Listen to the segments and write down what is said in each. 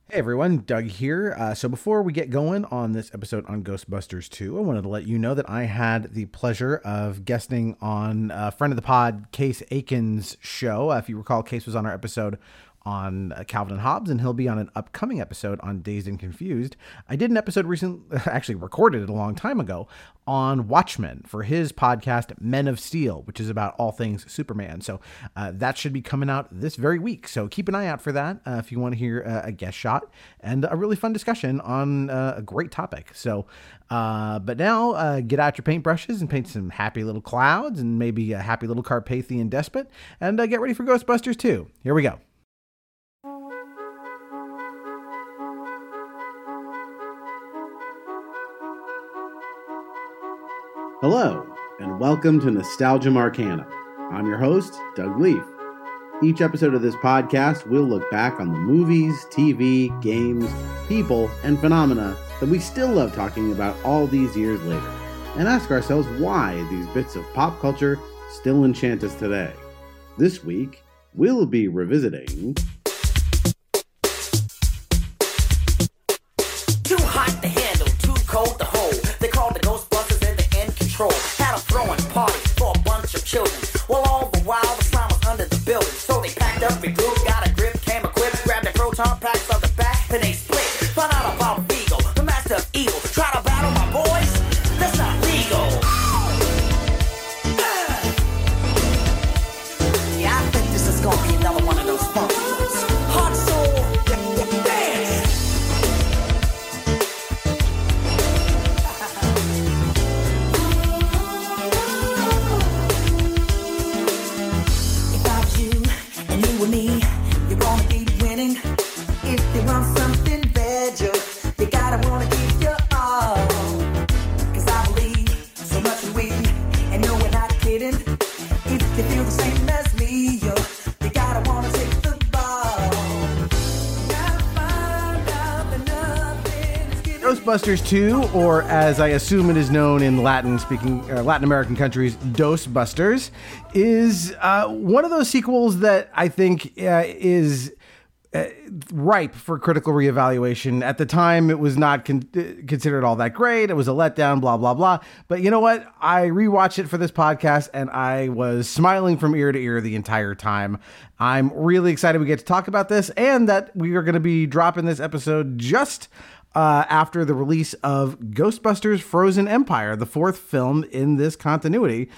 Hey everyone, Doug here. So before we get going on this episode on Ghostbusters 2, I wanted to let you know that I had the pleasure of guesting on a friend of the pod, Case Aiken's show. If you recall, Case was on our episode on Calvin and Hobbes, and he'll be on an upcoming episode on Dazed and Confused. I did an episode recently, actually recorded it a long time ago, on Watchmen for his podcast Men of Steel, which is about all things Superman. So that should be coming out this very week. So keep an eye out for that if you want to hear a guest shot and a really fun discussion on a great topic. So, but now get out your paintbrushes and paint some happy little clouds and maybe a happy little Carpathian despot and get ready for Ghostbusters 2. Here we go. Hello, and welcome to Nostalgia Marcana. I'm your host, Doug Leaf. Each episode of this podcast, we'll look back on the movies, TV, games, people, and phenomena that we still love talking about all these years later, and ask ourselves why these bits of pop culture still enchant us today. This week, we'll be revisiting... Too hot to handle, too cold to hold. They called the Ghostbusters and the end control. Had a throwing party for a bunch of children. Well, all the while the slime was under the building. So they packed up, regrouped, got a grip, came equipped, grabbed their proton packs on the back, and they split. Found out about Vigo, the master of evil. Try to battle my boys? That's not legal. Yeah, I think this is gonna be another one of those fun ones. Hot soul, dance. If I was you and you were me, you're gonna be winning. If you want something better, you gotta wanna give your all. Cause I believe so much in we, and no, we're not kidding. If you feel the same as me, you gotta wanna take the ball. Gotta find out that nothing is giving. Ghostbusters 2, or as I assume it is known in Latin American countries, Dosebusters, is one of those sequels that I think is ripe for critical reevaluation. At the time, it was not considered all that great. It was a letdown, blah, blah, blah. But you know what? I rewatched it for this podcast, and I was smiling from ear to ear the entire time. I'm really excited we get to talk about this, and that we are going to be dropping this episode just after the release of Ghostbusters Frozen Empire, the fourth film in this continuity.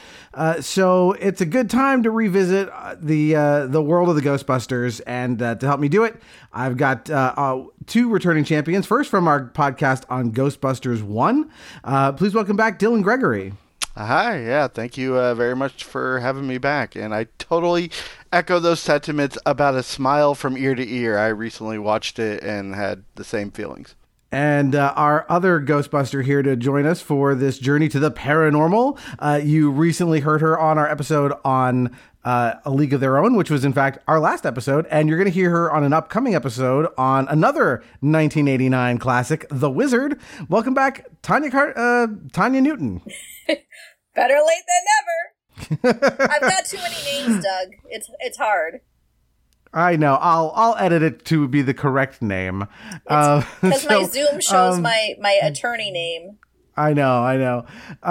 So it's a good time to revisit the world of the Ghostbusters, and to help me do it, I've got two returning champions. First, from our podcast on Ghostbusters 1. Please welcome back Dylan Gregory. Hi, yeah, thank you very much for having me back. And I totally echo those sentiments about a smile from ear to ear. I recently watched it and had the same feelings. And our other Ghostbuster here to join us for this journey to the paranormal. You recently heard her on our episode on A League of Their Own, which was in fact our last episode. And you're going to hear her on an upcoming episode on another 1989 classic, The Wizard. Welcome back, Tanya Newton. Better late than never. I've got too many names, Doug. It's hard. I know. I'll edit it to be the correct name. Because my Zoom shows my attorney name. I know.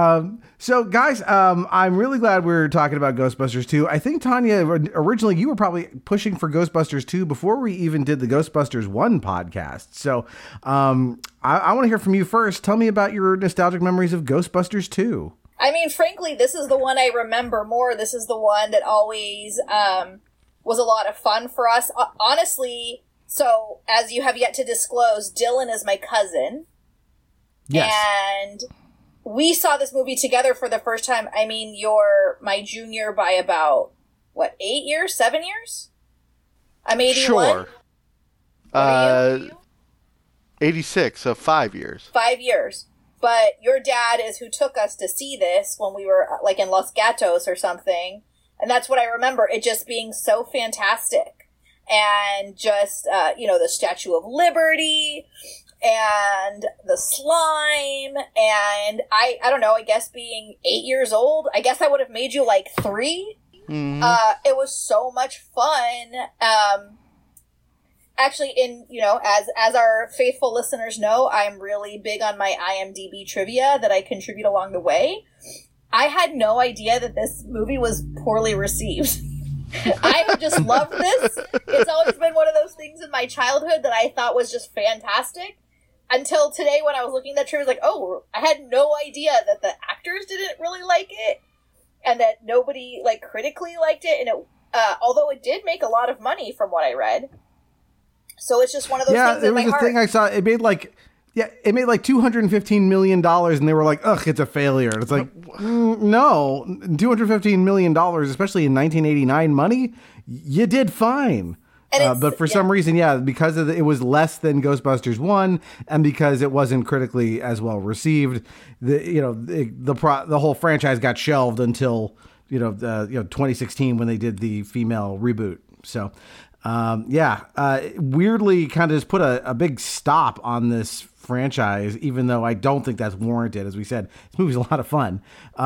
So, guys, I'm really glad we're talking about Ghostbusters 2. I think, Tanya, originally you were probably pushing for Ghostbusters 2 before we even did the Ghostbusters 1 podcast. So I want to hear from you first. Tell me about your nostalgic memories of Ghostbusters 2. I mean, frankly, this is the one I remember more. This is the one that always was a lot of fun for us. Honestly, so as you have yet to disclose, Dylan is my cousin. Yes. And we saw this movie together for the first time. I mean, you're my junior by about, 8 years? 7 years? I'm 81. Sure. What are you? 86, so 5 years. 5 years. But your dad is who took us to see this when we were, in Los Gatos or something. And that's what I remember, it just being so fantastic. And just, the Statue of Liberty and the slime. And I don't know, I guess being 8 years old, I guess I would have made you 3. Mm-hmm. It was so much fun. actually, as our faithful listeners know, I'm really big on my IMDb trivia that I contribute along the way. I had no idea that this movie was poorly received. I have just loved this. It's always been one of those things in my childhood that I thought was just fantastic. Until today, when I was looking at that trivia, I was like, oh, I had no idea that the actors didn't really like it, and that nobody, like, critically liked it. And it, although it did make a lot of money from what I read. So it's just one of those things in my heart. Yeah, it was a thing I saw. It made like $215 million, and they were like, ugh, it's a failure. And it's like, no, $215 million, especially in 1989 money, you did fine. But for some reason, because it was less than Ghostbusters 1, and because it wasn't critically as well received, the whole franchise got shelved until 2016 when they did the female reboot. So, weirdly, kind of just put a big stop on this franchise, even though I don't think that's warranted. As we said, this movie's a lot of fun.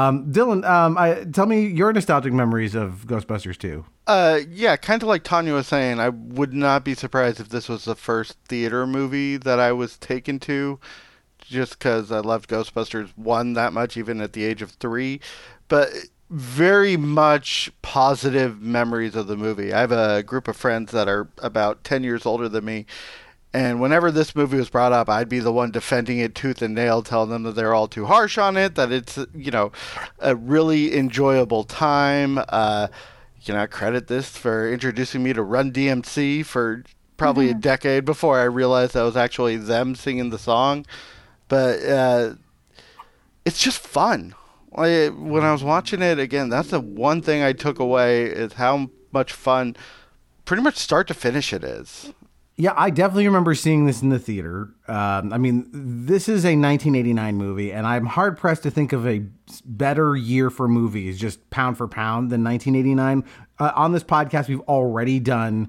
Dylan, tell me your nostalgic memories of Ghostbusters 2. Kind of like Tanya was saying, I would not be surprised if this was the first theater movie that I was taken to, just because I loved Ghostbusters 1 that much, even at the age of 3. But very much positive memories of the movie. I have a group of friends that are about 10 years older than me, and whenever this movie was brought up, I'd be the one defending it tooth and nail, telling them that they're all too harsh on it, that it's, a really enjoyable time. I credit this for introducing me to Run DMC for probably a decade before I realized that was actually them singing the song. But it's just fun. When I was watching it, again, that's the one thing I took away, is how much fun, pretty much start to finish, it is. Yeah, I definitely remember seeing this in the theater. This is a 1989 movie, and I'm hard-pressed to think of a better year for movies, just pound for pound, than 1989. On this podcast, we've already done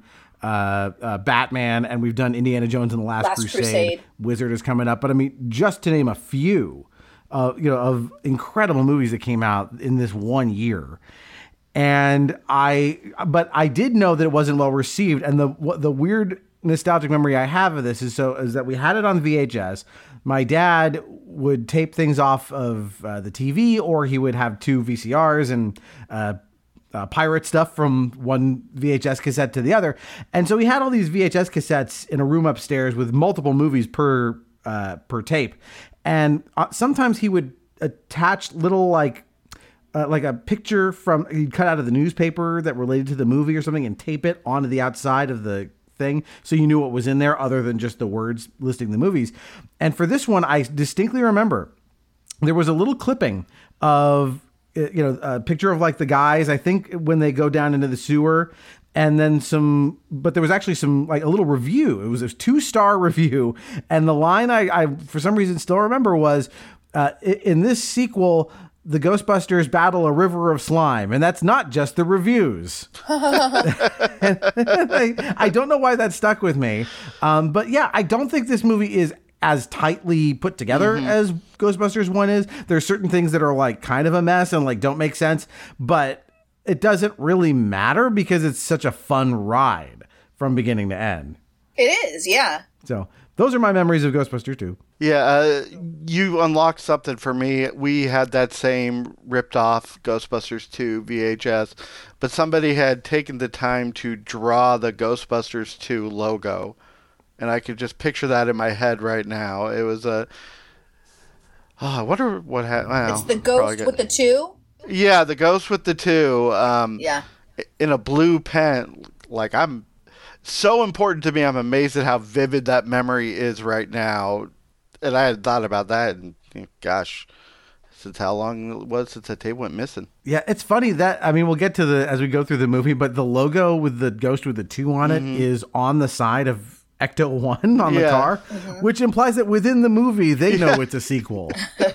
Batman, and we've done Indiana Jones and the Last Crusade. Wizard is coming up. But, just to name a few, of incredible movies that came out in this one year. But I did know that it wasn't well received, and the weird nostalgic memory I have of this is that we had it on VHS. My dad would tape things off of the TV, or he would have two VCRs and pirate stuff from one VHS cassette to the other. And so he had all these VHS cassettes in a room upstairs with multiple movies per tape. And sometimes he would attach little like a picture he'd cut out of the newspaper that related to the movie or something and tape it onto the outside of the thing, so you knew what was in there other than just the words listing the movies. And for this one, I distinctly remember there was a little clipping of a picture of like the guys, I think, when they go down into the sewer, and then but there was actually like a little review. It was a 2-star review, and the line I for some reason still remember was, in this sequel, the Ghostbusters battle a river of slime, and that's not just the reviews. I don't know why that stuck with me. But yeah, I don't think this movie is as tightly put together as Ghostbusters 1 is. There's certain things that are like kind of a mess and like don't make sense, but it doesn't really matter because it's such a fun ride from beginning to end. It is, yeah. So those are my memories of Ghostbusters 2. Yeah, you unlocked something for me. We had that same ripped off Ghostbusters 2 VHS, but somebody had taken the time to draw the Ghostbusters 2 logo, and I could just picture that in my head right now. It was I wonder what happened. It's the ghost with the 2? Yeah, the ghost with the 2. In a blue pen. Like, so important to me. I'm amazed at how vivid that memory is right now. And I hadn't thought about that. And gosh, since how long it was since that tape went missing. Yeah, it's funny that, we'll get to as we go through the movie, but the logo with the ghost with the 2 on it is on the side of Ecto-1 on the car, which implies that within the movie, they know it's a sequel.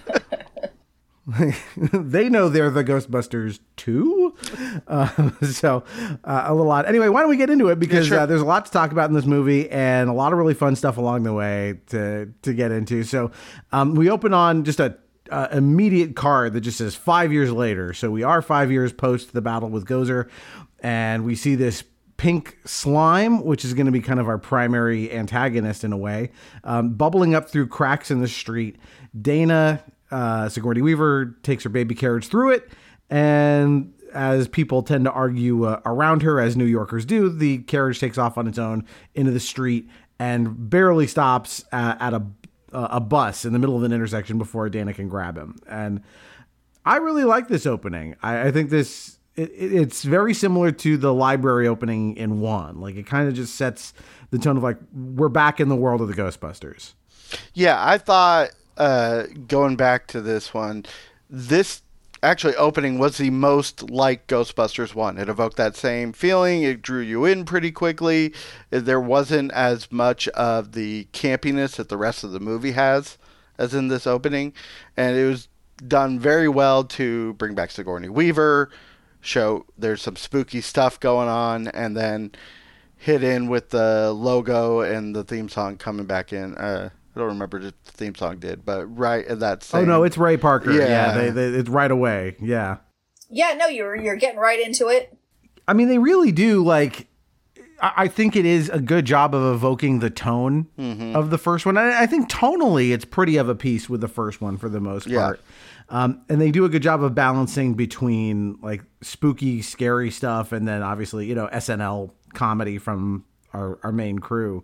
They know they're the Ghostbusters 2. So a little odd. Anyway, why don't we get into it? Because there's a lot to talk about in this movie and a lot of really fun stuff along the way to get into. So we open on just a immediate card that just says 5 years later. So we are 5 years post the battle with Gozer, and we see this pink slime, which is going to be kind of our primary antagonist in a way, bubbling up through cracks in the street. Dana, Sigourney Weaver, takes her baby carriage through it, and as people tend to argue around her, as New Yorkers do, the carriage takes off on its own into the street and barely stops at a bus in the middle of an intersection before Dana can grab him. And I really like this opening. I think it's very similar to the library opening in 1. Like, it kind of just sets the tone of, like, we're back in the world of the Ghostbusters. Yeah, I thought, going back to this one, this actually opening was the most like Ghostbusters 1. It evoked that same feeling. It drew you in pretty quickly. There wasn't as much of the campiness that the rest of the movie has as in this opening. And it was done very well to bring back Sigourney Weaver, show there's some spooky stuff going on, and then hit in with the logo and the theme song coming back in. I don't remember what the theme song did, but right at that same... Oh, no, it's Ray Parker. Yeah. It's right away. Yeah. Yeah, no, you're getting right into it. I mean, they really do, like... I think it is a good job of evoking the tone of the first one. I think tonally, it's pretty of a piece with the first one for the most part. And they do a good job of balancing between, like, spooky, scary stuff and then obviously, SNL comedy from our main crew.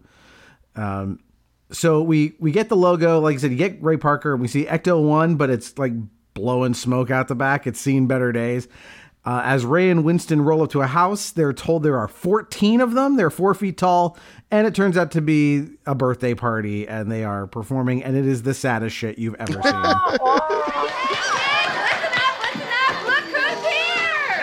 So we get the logo, like I said, you get Ray Parker, and we see Ecto-1, but it's like blowing smoke out the back. It's seen better days. As Ray and Winston roll up to a house, they're told there are 14 of them. They're 4 feet tall, and it turns out to be a birthday party, and they are performing, and it is the saddest shit you've ever seen. Listen up, look who's here!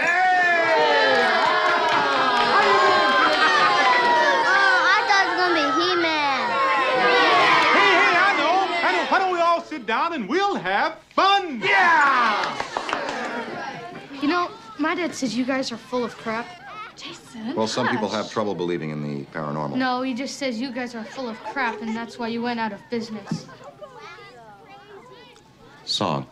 I thought it was gonna be He-Man. Hey, I know. Why don't we all sit down and we'll have fun? Yeah! You know, my dad says you guys are full of crap. Jason. Well, some people have trouble believing in the paranormal. No, he just says you guys are full of crap, and that's why you went out of business. Song.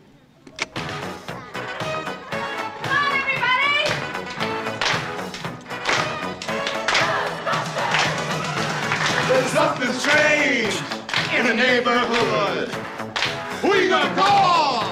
There's something strange in the neighborhood. Who you gonna call?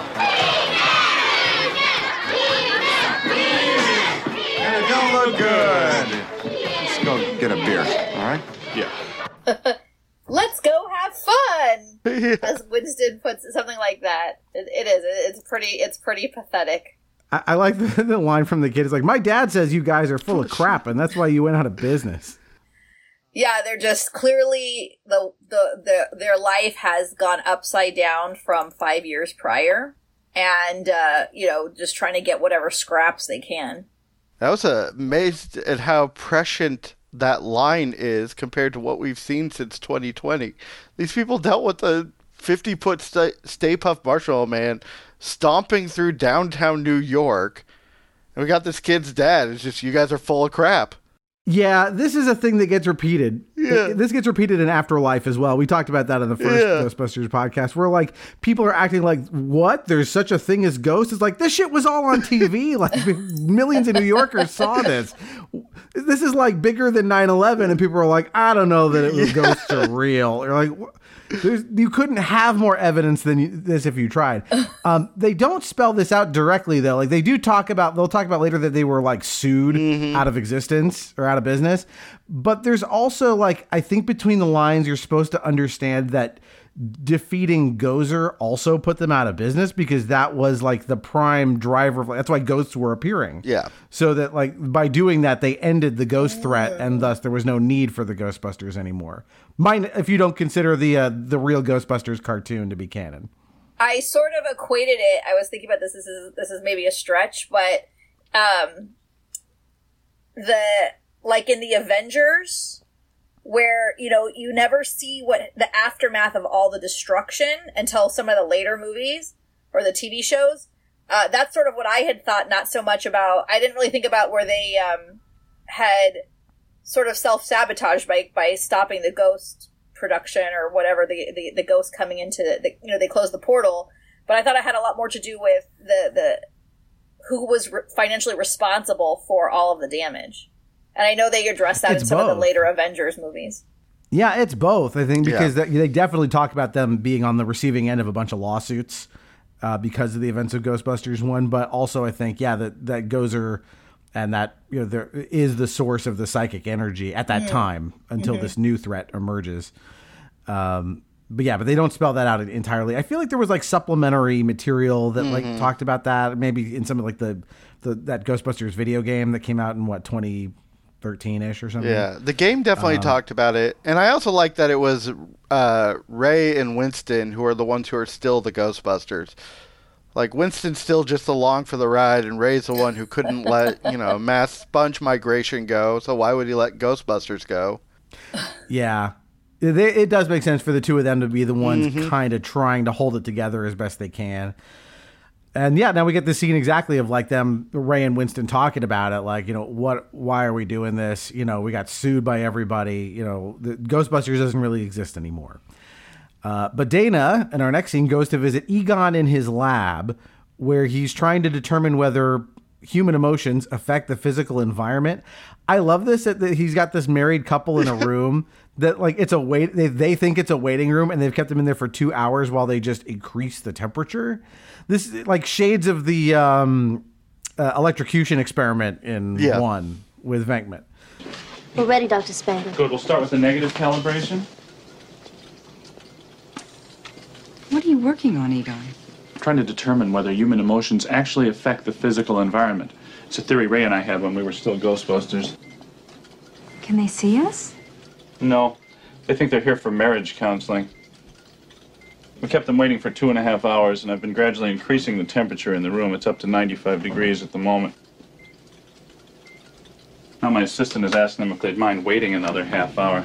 And it don't look good. Let's go get a beer, all right? Yeah. Let's go have fun, as Winston puts it, something like that. It is. It's pretty pathetic. I like the line from the kid. It's like, my dad says you guys are full of crap, and that's why you went out of business. Yeah, they're just clearly their life has gone upside down from 5 years prior, and just trying to get whatever scraps they can. I was amazed at how prescient that line is compared to what we've seen since 2020. These people dealt with the 50-foot Stay Puft Marshmallow Man stomping through downtown New York, and we got this kid's dad. It's just, you guys are full of crap. Yeah, this is a thing that gets repeated. Yeah. This gets repeated in Afterlife as well. We talked about that in the first Ghostbusters podcast, where like people are acting like, what? There's such a thing as ghosts? It's like, this shit was all on TV. Like millions of New Yorkers saw this. This is like bigger than 9/11, and people are like, I don't know that it was ghosts are real. Or like, you couldn't have more evidence than this if you tried. They don't spell this out directly though. Like they'll talk about later that they were like sued out of existence or out of business. But there's also like, I think between the lines, you're supposed to understand that defeating Gozer also put them out of business, because that was like the prime driver. That's why ghosts were appearing. Yeah. So that like by doing that, they ended the ghost threat, and thus there was no need for the Ghostbusters anymore. If you don't consider the real Ghostbusters cartoon to be canon. I sort of equated it. I was thinking about this. This is maybe a stretch, but in the Avengers, where you never see what the aftermath of all the destruction until some of the later movies or the TV shows. That's sort of what I had thought. Not so much about. I didn't really think about where they had sort of self-sabotaged by stopping the ghost production or whatever, the ghost coming into they closed the portal. But I thought it had a lot more to do with the who was financially responsible for all of the damage. And I know they address that It's in some of the both. later Avengers movies. Yeah, it's both, I think, because Yeah. they definitely talk about them being on the receiving end of a bunch of lawsuits because of the events of Ghostbusters 1. But also, I think, that Gozer and that, there is the source of the psychic energy at that time until this new threat emerges. But they don't spell that out entirely. I feel like there was like supplementary material that like talked about that, maybe in some of like that Ghostbusters video game that came out in 2013-ish or something. Yeah, the game definitely talked about it. And I also like that it was Ray and Winston who are the ones who are still the Ghostbusters. Like, Winston's still just along for the ride, and Ray's the one who couldn't let, mass sponge migration go, so why would he let Ghostbusters go? Yeah. It does make sense for the two of them to be the ones kind of trying to hold it together as best they can. And now we get the scene exactly of like them, Ray and Winston talking about it. Like, why are we doing this? We got sued by everybody. The Ghostbusters doesn't really exist anymore. But Dana, in our next scene, goes to visit Egon in his lab, where he's trying to determine whether human emotions affect the physical environment. I love this, that he's got this married couple in a room that like it's a wait. They think it's a waiting room, and they've kept them in there for 2 hours while they just increase the temperature. This is like shades of the electrocution experiment in one with Venkman. We're ready, Dr. Spangler. Good. We'll start with the negative calibration. What are you working on, Egon? Trying to determine whether human emotions actually affect the physical environment. It's a theory Ray and I had when we were still Ghostbusters. Can they see us? No, they think they're here for marriage counseling. We kept them waiting for 2.5 hours, and I've been gradually increasing the temperature in the room. It's up to 95 degrees at the moment. Now my assistant is asking them if they'd mind waiting another half hour.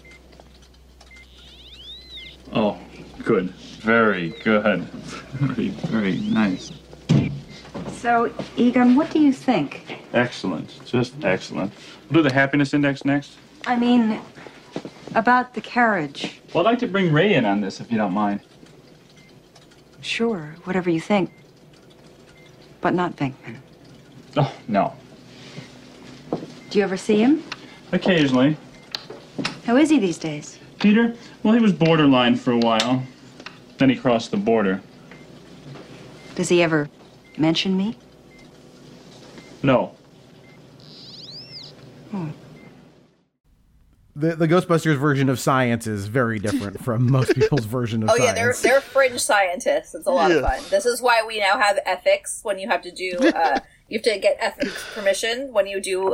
Oh, good. Very good. Very, very nice. So, Egon, what do you think? Excellent. Just excellent. We'll do the happiness index next. I mean, about the carriage. Well, I'd like to bring Ray in on this, if you don't mind. Sure, whatever you think. But not Venkman. Oh, no. Do you ever see him? Occasionally. How is he these days? Peter? Well, he was borderline for a while. Then he crossed the border. Does he ever mention me? No. The Ghostbusters version of science is very different from most people's version of science. Yeah, they're fringe scientists. It's a lot of fun. This is why we now have ethics when you have to do you have to get ethics permission when you do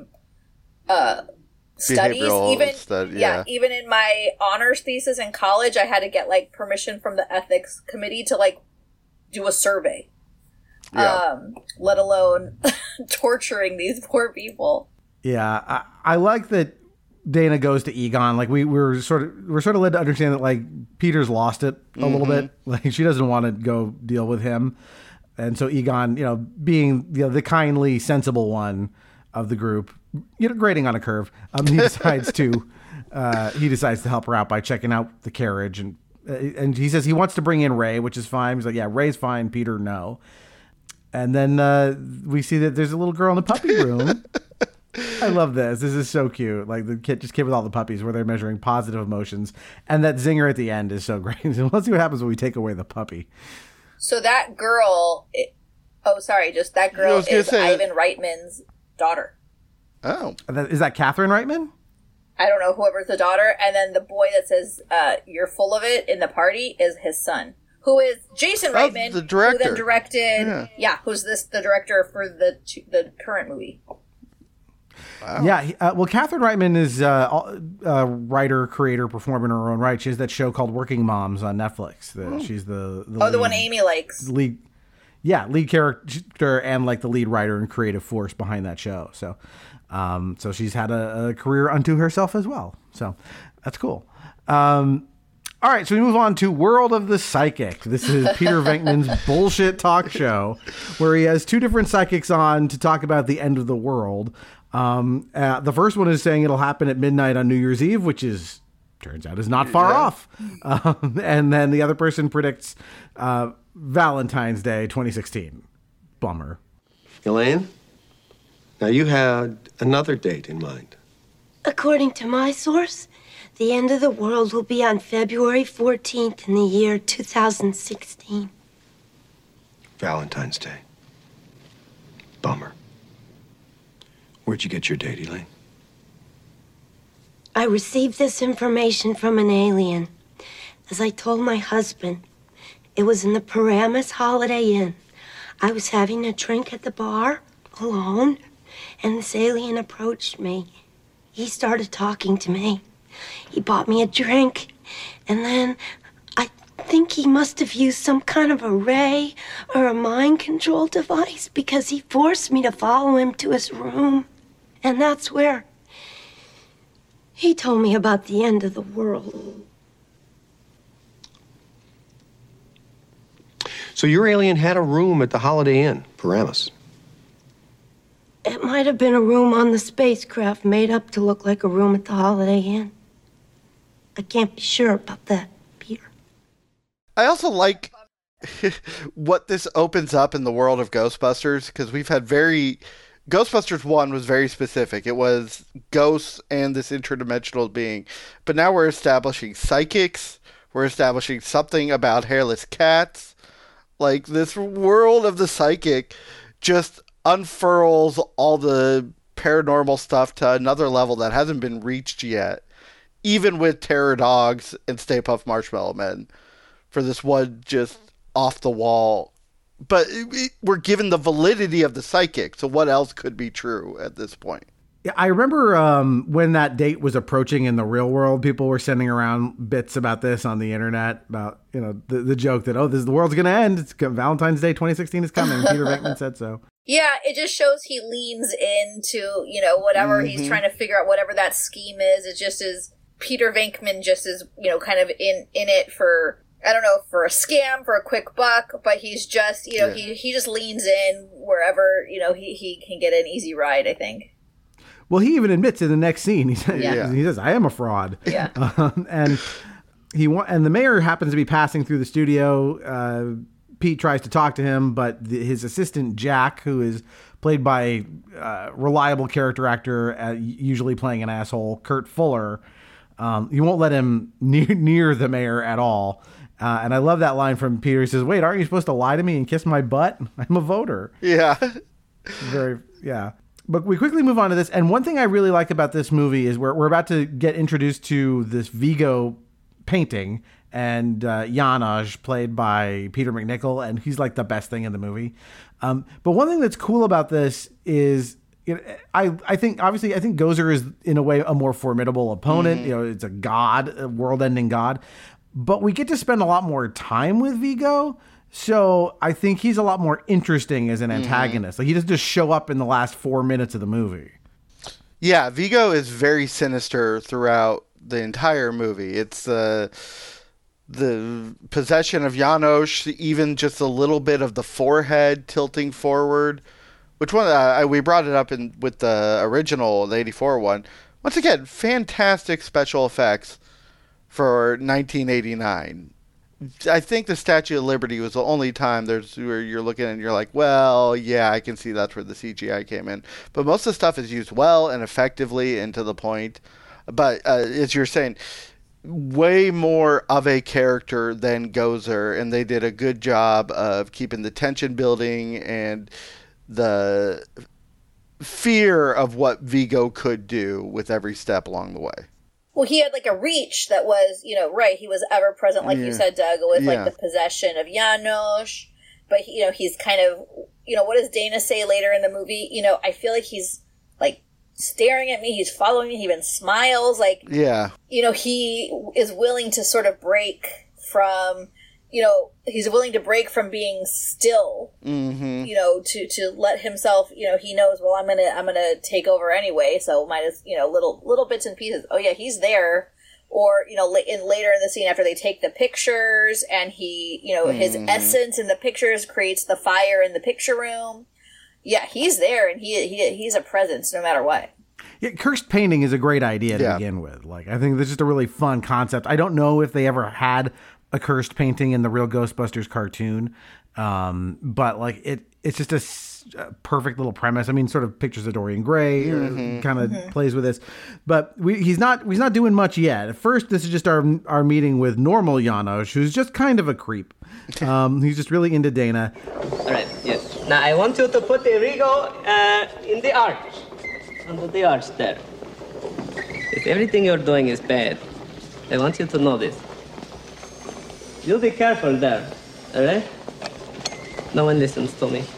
studies. Even in my honors thesis in college, I had to get like permission from the ethics committee to like do a survey. Let alone torturing these poor people. Yeah, I like that Dana goes to Egon. Like we're sort of led to understand that like Peter's lost it a little bit. Like she doesn't want to go deal with him, and so Egon, being the kindly, sensible one of the group, grading on a curve, he decides to help her out by checking out the carriage, and he says he wants to bring in Ray, which is fine. He's like, yeah, Ray's fine. Peter, no. And then we see that there's a little girl in the puppy room. I love this. This is so cute. Like the kid with all the puppies where they're measuring positive emotions. And that zinger at the end is so great. Let's see what happens when we take away the puppy. So that girl, that girl is Ivan Reitman's daughter. Oh. Is that Catherine Reitman? I don't know, whoever's the daughter. And then the boy that says, you're full of it in the party is his son. Who is Jason Reitman, the director. who then directed, who's the director for the current movie. Wow. Yeah, well, Catherine Reitman is a writer, creator, performer in her own right. She has that show called Working Moms on Netflix. She's the the one Amy likes. Lead character and like the lead writer and creative force behind that show. So, so she's had a career unto herself as well. So that's cool. All right, so we move on to World of the Psychic. This is Peter Venkman's bullshit talk show where he has two different psychics on to talk about the end of the world. The first one is saying it'll happen at midnight on New Year's Eve, which turns out is not far off. And then the other person predicts Valentine's Day 2016. Bummer. Elaine, Now, you had another date in mind. According to my source, the end of the world will be on February 14th in the year 2016. Valentine's Day. Bummer. Where'd you get your date, Elaine? I received this information from an alien. As I told my husband, it was in the Paramus Holiday Inn. I was having a drink at the bar, alone, and this alien approached me. He started talking to me. He bought me a drink, and then I think he must have used some kind of a ray or a mind control device because he forced me to follow him to his room. And that's where he told me about the end of the world. So your alien had a room at the Holiday Inn, Paramus. It might have been a room on the spacecraft made up to look like a room at the Holiday Inn. I can't be sure about that, Peter. I also like what this opens up in the world of Ghostbusters, because we've had Ghostbusters 1 was very specific. It was ghosts and this interdimensional being. But now we're establishing psychics. We're establishing something about hairless cats. Like, this world of the psychic just unfurls all the paranormal stuff to another level that hasn't been reached yet, even with Terror Dogs and Stay Puft Marshmallow Men, for this one just off the wall. But we're given the validity of the psychic, so what else could be true at this point? Yeah, I remember when that date was approaching in the real world, people were sending around bits about this on the internet, about, you know, the joke that, the world's going to end. It's Valentine's Day 2016 is coming. Peter Venkman said so. Yeah, it just shows he leans into, you know, whatever he's trying to figure out, whatever that scheme is. It just is, Peter Venkman just is, you know, kind of in it for, I don't know, for a scam, for a quick buck, but he's just, you know, he just leans in wherever, you know, he can get an easy ride, I think. Well, he even admits in the next scene, he says, I am a fraud. Yeah. And the mayor happens to be passing through the studio. Pete tries to talk to him, but his assistant, Jack, who is played by reliable character actor, usually playing an asshole, Kurt Fuller, he won't let him near the mayor at all. And I love that line from Peter. He says, wait, aren't you supposed to lie to me and kiss my butt? I'm a voter. Yeah. But we quickly move on to this. And one thing I really like about this movie is we're about to get introduced to this Vigo painting, and Janos, played by Peter McNichol, and he's like the best thing in the movie. But one thing that's cool about this is, you know, I think Gozer is in a way a more formidable opponent. You know, it's a god, a world-ending god. But we get to spend a lot more time with Vigo. So I think he's a lot more interesting as an antagonist. Like, he doesn't just show up in the last 4 minutes of the movie. Yeah, Vigo is very sinister throughout the entire movie. It's the possession of Janos, even just a little bit of the forehead tilting forward. Which one? We brought it up with the original, the 84 one. Once again, fantastic special effects for 1989. I think the Statue of Liberty was the only time where you're looking and you're like, well, yeah, I can see that's where the CGI came in. But most of the stuff is used well and effectively and to the point. But as you're saying, way more of a character than Gozer, and they did a good job of keeping the tension building and the fear of what Vigo could do with every step along the way. Well, he had like a reach that was, you know, right. He was ever present, like you said, Doug, with like the possession of Janos. But, you know, he's kind of, you know, what does Dana say later in the movie? You know, I feel like he's like staring at me. He's following me. He even smiles. Like, you know, he is willing to sort of break from, you know, he's willing to break from being still, you know, to let himself, you know, he knows, well, I'm gonna take over anyway, so might as, you know, little bits and pieces. Oh yeah, he's there. Or, you know, later in the scene after they take the pictures and he, you know, his essence in the pictures creates the fire in the picture room. Yeah, he's there, and he's a presence no matter what. Yeah, cursed painting is a great idea to begin with. Like, I think this is just a really fun concept. I don't know if they ever had accursed painting in the real Ghostbusters cartoon. But like it's just a perfect little premise. I mean, sort of pictures of Dorian Gray, kind of plays with this, but he's not doing much yet. At first, this is just our meeting with normal Janosz, who's just kind of a creep. He's just really into Dana. All right, yes. Now I want you to put the Rigo in the arch, under the arch there. If everything you're doing is bad, I want you to know this. You be careful there, all right? No one listens to me.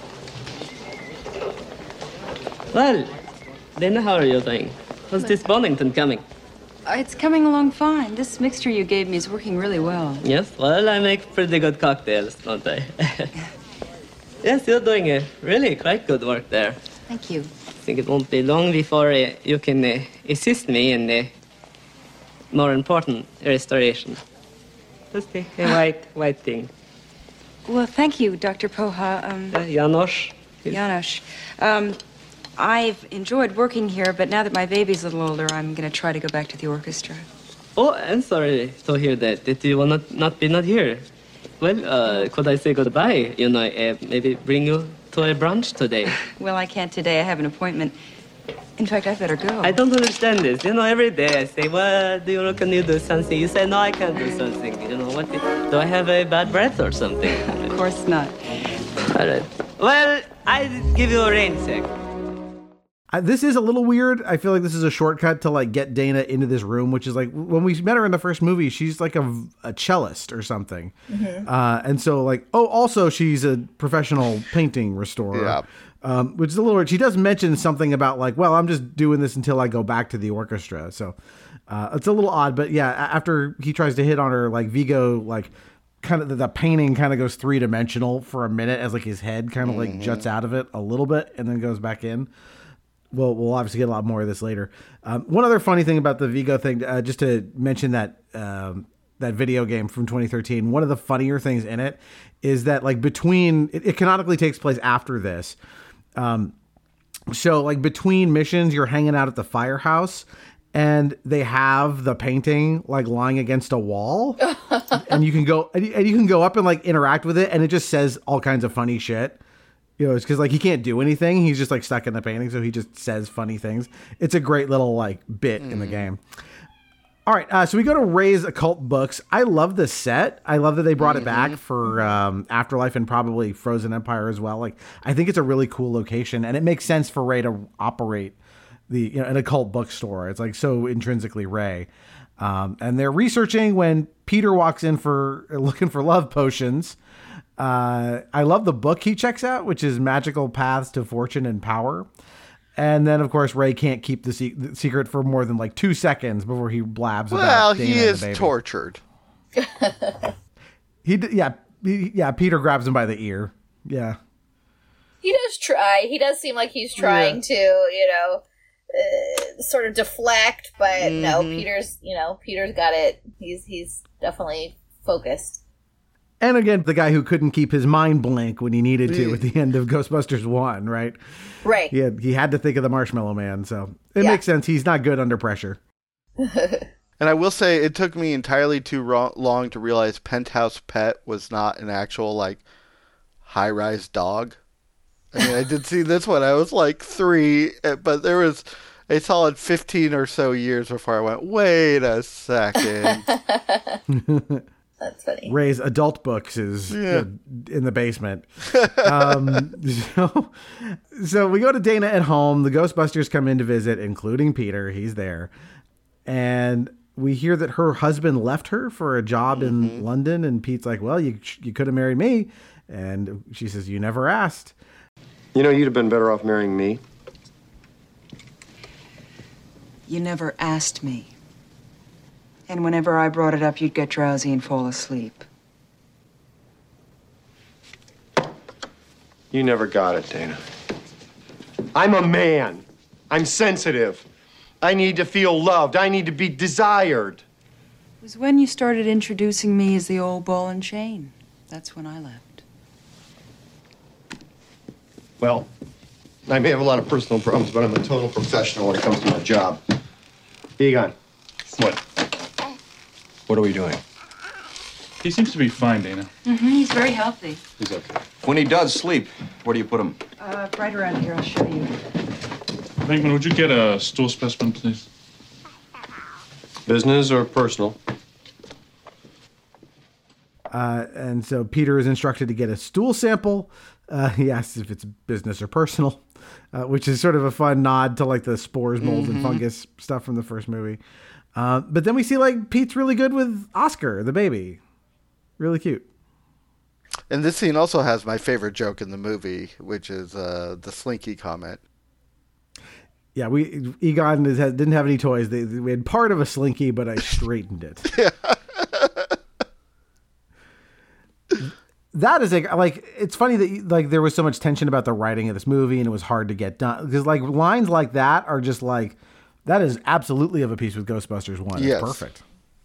Well, Dana, how are you doing? How's this Bonington coming? It's coming along fine. This mixture you gave me is working really well. Yes, well, I make pretty good cocktails, don't I? Yes, you're doing really quite good work there. Thank you. I think it won't be long before you can assist me in the more important restoration. Just a white thing. Well, thank you, Dr. Poha. Janosz. Janosz. I've enjoyed working here, but now that my baby's a little older, I'm going to try to go back to the orchestra. Oh, I'm sorry to hear that you will not be here. Well, could I say goodbye? You know, maybe bring you to a brunch today. Well, I can't today. I have an appointment. In fact, I better go. I don't understand this. You know, every day I say, well, can you do something? You say, no, I can't do something. You know, what? Do I have a bad breath or something? Of course not. All right. Well, I give you a rain check. This is a little weird. I feel like this is a shortcut to like get Dana into this room, which is like when we met her in the first movie, she's like a cellist or something. And so like, also she's a professional painting restorer, which is a little weird. She does mention something about like, well, I'm just doing this until I go back to the orchestra. So it's a little odd, but yeah, after he tries to hit on her, like Vigo, like kind of the painting kind of goes 3-dimensional for a minute as like his head kind of like juts out of it a little bit and then goes back in. Well, we'll obviously get a lot more of this later. One other funny thing about the Vigo thing, just to mention that that video game from 2013, one of the funnier things in it is that like between, it canonically takes place after this. So like between missions, you're hanging out at the firehouse and they have the painting like lying against a wall and you can go up and like interact with it. And it just says all kinds of funny shit. You know, it's because like he can't do anything. He's just like stuck in the painting, so he just says funny things. It's a great little like bit in the game. All right, so we go to Ray's Occult Books. I love the set. I love that they brought it back for Afterlife and probably Frozen Empire as well. Like, I think it's a really cool location, and it makes sense for Ray to operate an occult bookstore. It's like so intrinsically Ray. And they're researching when Peter walks in looking for love potions. I love the book he checks out, which is Magical Paths to Fortune and Power. And then, of course, Ray can't keep the secret for more than like 2 seconds before he blabs about Dana he is the baby. Tortured. Peter grabs him by the ear. Yeah. He does try. He does seem like he's trying to, sort of deflect, but no, Peter's got it. He's definitely focused. And again, the guy who couldn't keep his mind blank when he needed to at the end of Ghostbusters 1, right? Right. He had to think of the Marshmallow Man, so it makes sense. He's not good under pressure. And I will say, it took me entirely too long to realize Penthouse Pet was not an actual, like, high-rise dog. I mean, I did see this one. I was like 3, but there was a solid 15 or so years before I went, wait a second. That's funny. Ray's adult books is in the basement. So we go to Dana at home. The Ghostbusters come in to visit, including Peter. He's there. And we hear that her husband left her for a job in London. And Pete's like, well, you could have married me. And she says, you never asked. You know, you'd have been better off marrying me. You never asked me. And whenever I brought it up, you'd get drowsy and fall asleep. You never got it, Dana. I'm a man. I'm sensitive. I need to feel loved. I need to be desired. It was when you started introducing me as the old ball and chain. That's when I left. Well, I may have a lot of personal problems, but I'm a total professional when it comes to my job. Egon. What? What are we doing? He seems to be fine, Dana. He's very healthy. He's okay. When he does sleep, where do you put him? Right around here, I'll show you. Venkman, would you get a stool specimen, please? Business or personal? And so Peter is instructed to get a stool sample. He asks if it's business or personal, which is sort of a fun nod to like the spores, mold, and fungus stuff from the first movie. But then we see like Pete's really good with Oscar, the baby. Really cute. And this scene also has my favorite joke in the movie, which is the Slinky comment. Yeah, Egon didn't have any toys. We had part of a Slinky, but I straightened it. That is like it's funny that like there was so much tension about the writing of this movie, and it was hard to get done because like lines like that are just like that is absolutely of a piece with Ghostbusters 1. It's perfect.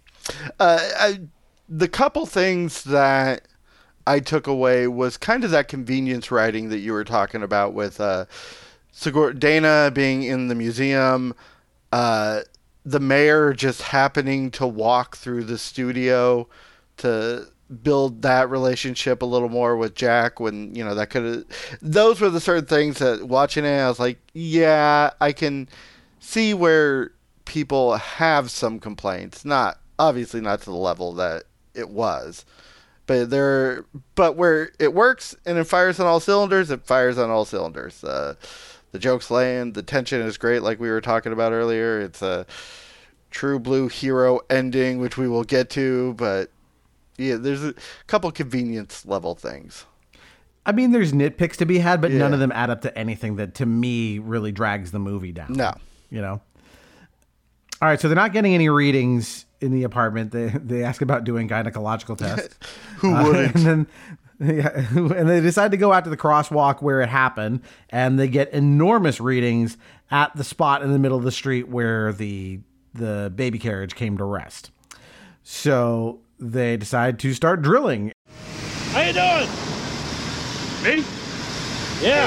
The couple things that I took away was kind of that convenience writing that you were talking about with Dana being in the museum, the mayor just happening to walk through the studio to build that relationship a little more with Jack when, you know, that could have... Those were the certain things that watching it, I was like, yeah, I can see where people have some complaints. Obviously not to the level that it was. But where it works and it fires on all cylinders, it fires on all cylinders. The jokes land, the tension is great, like we were talking about earlier. It's a true blue hero ending, which we will get to, but yeah, there's a couple convenience level things. I mean, there's nitpicks to be had, but none of them add up to anything that, to me, really drags the movie down. No. You know? All right, so they're not getting any readings in the apartment. They ask about doing gynecological tests. Who wouldn't? And they decide to go out to the crosswalk where it happened, and they get enormous readings at the spot in the middle of the street where the baby carriage came to rest. So they decide to start drilling. How you doing? Me? Yeah.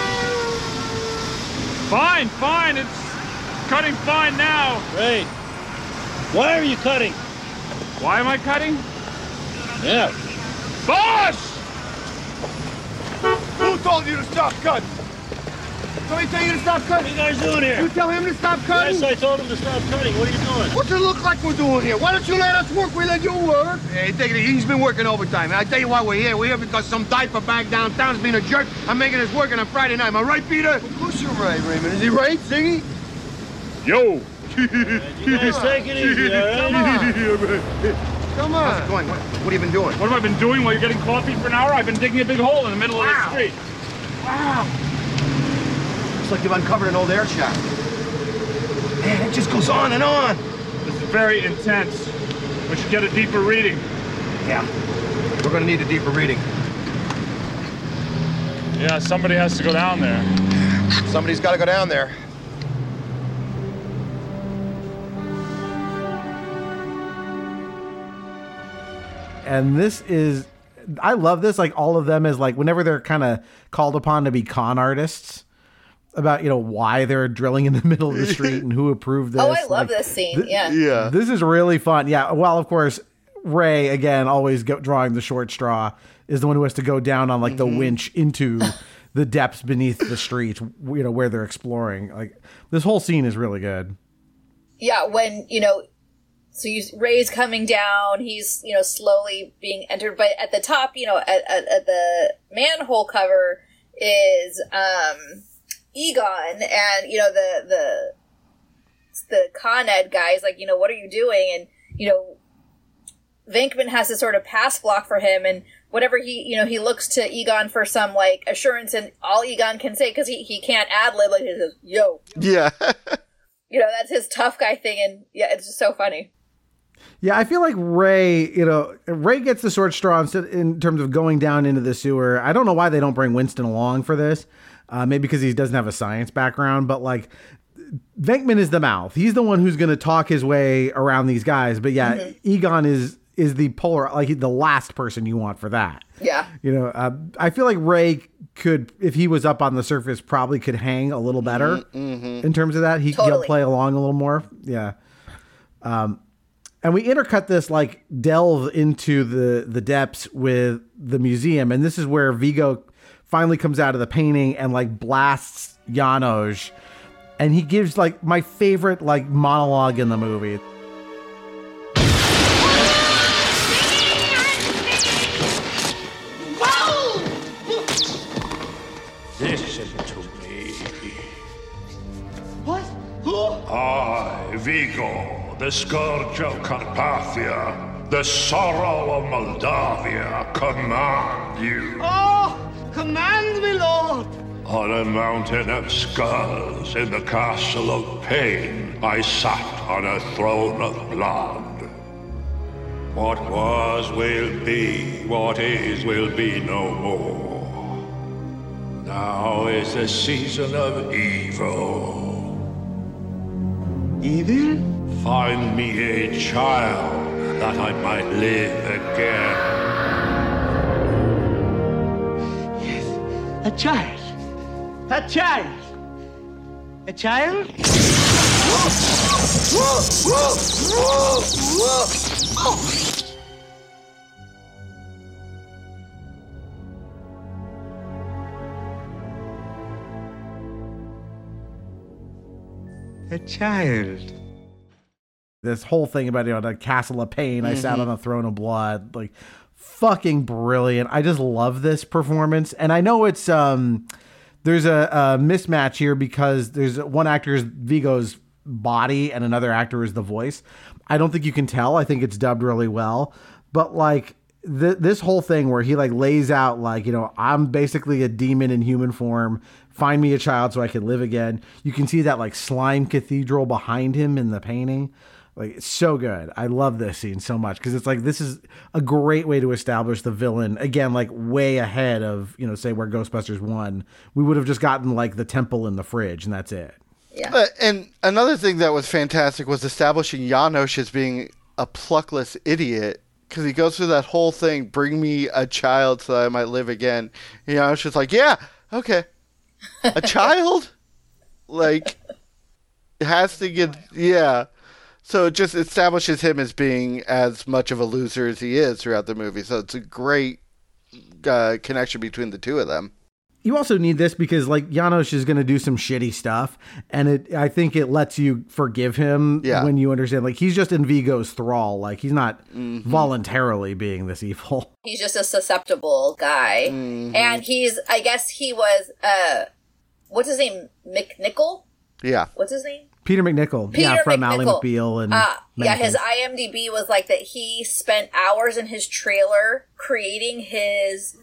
Fine. It's cutting fine now. Great. Why are you cutting? Why am I cutting? Yeah. Boss! Who told you to stop cutting? Somebody tell you to stop cutting? What are you guys doing here? You tell him to stop cutting? Yes, I told him to stop cutting. What are you doing? What's it look like we're doing here? Why don't you let us work? We let you work. Hey, take it easy. He's been working overtime. I tell you why we're here. We're here because some diaper bag downtown is being a jerk. I'm making us working on Friday night. Am I right, Peter? Of course you're right, Raymond. Is he right, Ziggy? Yo! You guys take it easy, all right? Come on. How's it going? What have you been doing? What have I been doing while you're getting coffee for an hour? I've been digging a big hole in the middle of the street. Wow. Looks like you've uncovered an old air shaft. Man, it just goes on and on. This is very intense. We should get a deeper reading. Yeah. We're going to need a deeper reading. Yeah, somebody has to go down there. Somebody's got to go down there. And this is, I love this. Like all of them is like whenever they're kind of called upon to be con artists about, you know, why they're drilling in the middle of the street and who approved this. Oh, I love this scene. Yeah. This is really fun. Yeah. Well, of course, Ray, again, always drawing the short straw, is the one who has to go down on like the winch into the depths beneath the street, you know, where they're exploring. Like this whole scene is really good. Yeah. When, you know, so Ray's coming down, he's, you know, slowly being entered, but at the top, you know, at the manhole cover is Egon, and, you know, the Con Ed guy is like, you know, what are you doing? And, you know, Venkman has to sort of pass block for him, and whatever he looks to Egon for some, like, assurance, and all Egon can say, because he can't ad-lib, like, he says, yo. Yeah. You know, that's his tough guy thing, and yeah, it's just so funny. Yeah, I feel like Ray gets the short straw in terms of going down into the sewer. I don't know why they don't bring Winston along for this. Maybe because he doesn't have a science background, but like Venkman is the mouth. He's the one who's going to talk his way around these guys. But yeah, Egon is the polar, like the last person you want for that. Yeah. You know, I feel like Ray could, if he was up on the surface, probably could hang a little better in terms of that. He'll play along a little more. Yeah. And we intercut this like delve into the depths with the museum. And this is where Viggo finally comes out of the painting and like blasts János. And he gives like my favorite like monologue in the movie. Listen to me. What? I, Viggo, the scourge of Carpathia, the sorrow of Moldavia, command you. Oh, command me, Lord. On a mountain of skulls in the castle of pain, I sat on a throne of blood. What was will be, what is will be no more. Now is the season of evil. Evil? Find me a child that I might live again. Yes, a child. A child. A child? A child. This whole thing about, you know, the castle of pain, I sat on a throne of blood, like fucking brilliant. I just love this performance. And I know it's, there's a mismatch here because there's one actor is Viggo's body and another actor is the voice. I don't think you can tell. I think it's dubbed really well. But like this whole thing where he like lays out like, you know, I'm basically a demon in human form. Find me a child so I can live again. You can see that like slime cathedral behind him in the painting. Like, it's so good. I love this scene so much because it's like this is a great way to establish the villain again, like way ahead of, you know, say where Ghostbusters 1, we would have just gotten like the temple in the fridge and that's it. Yeah. And another thing that was fantastic was establishing János as being a pluckless idiot because he goes through that whole thing, bring me a child so that I might live again. And János is like, yeah, okay. A child? Like, it has to get, yeah. So it just establishes him as being as much of a loser as he is throughout the movie. So it's a great connection between the two of them. You also need this because like János is going to do some shitty stuff. And I think it lets you forgive him when you understand, like he's just in Viggo's thrall. Like he's not voluntarily being this evil. He's just a susceptible guy. And I guess he was, what's his name? McNichol? Yeah. What's his name? Peter McNichol. From Ally McBeal. And yeah, his IMDb was like that he spent hours in his trailer creating his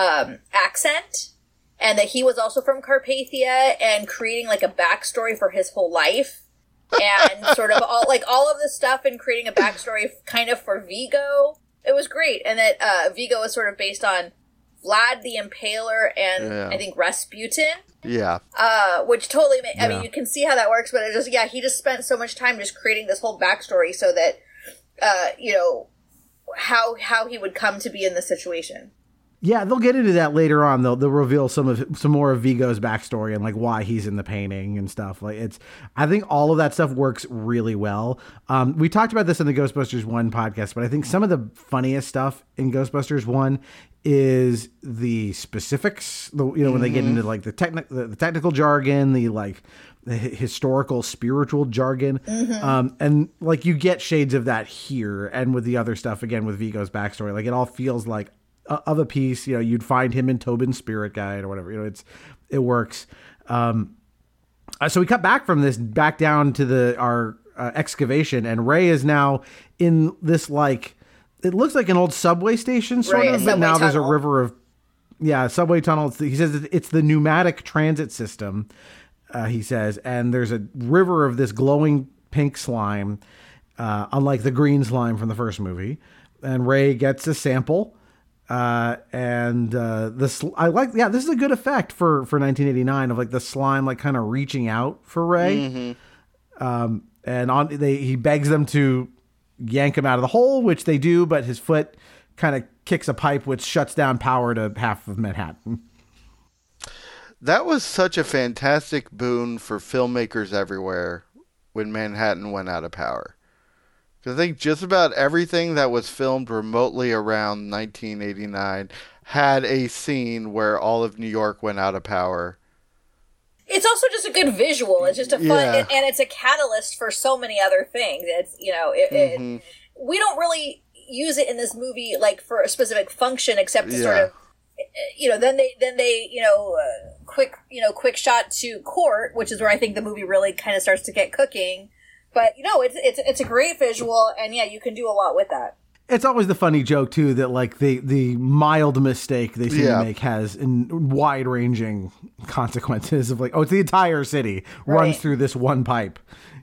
accent. And that he was also from Carpathia and creating like a backstory for his whole life. And sort of all of this stuff and creating a backstory kind of for Viggo. It was great. And that Viggo is sort of based on Vlad the Impaler and I think Rasputin. Yeah. Which totally I mean, you can see how that works, but it just, he just spent so much time just creating this whole backstory so that, you know, how he would come to be in this situation. Yeah, they'll get into that later on. They'll reveal some more of Viggo's backstory and like why he's in the painting and stuff. Like I think all of that stuff works really well. We talked about this in the Ghostbusters 1 podcast, but I think some of the funniest stuff in Ghostbusters 1 is the specifics. When they get into like the technical jargon, the historical spiritual jargon, and like you get shades of that here, and with the other stuff again with Viggo's backstory. Like it all feels like of a piece, you know, you'd find him in Tobin's Spirit Guide or whatever, you know, it works. So we cut back from this back down to our excavation, and Ray is now in this, like, it looks like an old subway station sort of, but now there's a river of, subway tunnel. He says it's the pneumatic transit system, he says, and there's a river of this glowing pink slime, unlike the green slime from the first movie. And Ray gets a sample. I like, this is a good effect for 1989 of like the slime, like kind of reaching out for Ray. And he begs them to yank him out of the hole, which they do, but his foot kind of kicks a pipe, which shuts down power to half of Manhattan. That was such a fantastic boon for filmmakers everywhere when Manhattan went out of power. I think just about everything that was filmed remotely around 1989 had a scene where all of New York went out of power. It's also just a good visual. It's just a fun, and it's a catalyst for so many other things. It's, we don't really use it in this movie like for a specific function, except to sort of, then they quick shot to court, which is where I think the movie really kind of starts to get cooking. But it's a great visual, and you can do a lot with that. It's always the funny joke too that like the mild mistake they seem to make has wide-ranging consequences of like, it's the entire city runs through this one pipe,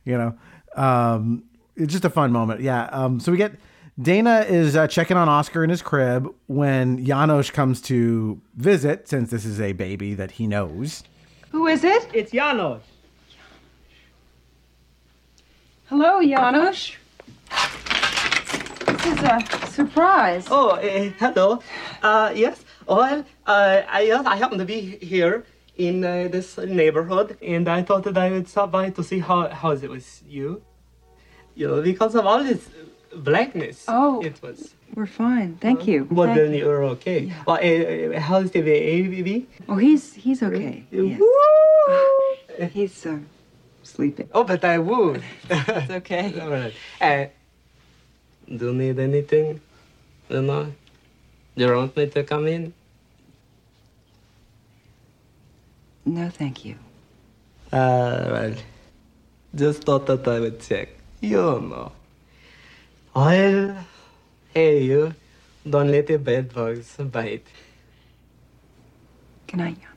It's just a fun moment. Yeah. So we get Dana is checking on Oscar in his crib when Janos comes to visit, since this is a baby that he knows. Who is it? It's Janos. Hello, Janos. This is a surprise. Oh, hello. Yes. Well, I happen to be here in this neighborhood, and I thought that I would stop by to see how is it with you. Because of all this blackness. Oh, it was. We're fine, thank you. Well, then you're okay. Yeah. Well, how's the baby? Oh, he's okay. Yes. He's sleeping. Oh, but I would. It's okay. All right. Do you need anything? You want me to come in? No, thank you. Well, just thought that I would check. Well, hey, you. Don't let the bed bugs bite. Good night,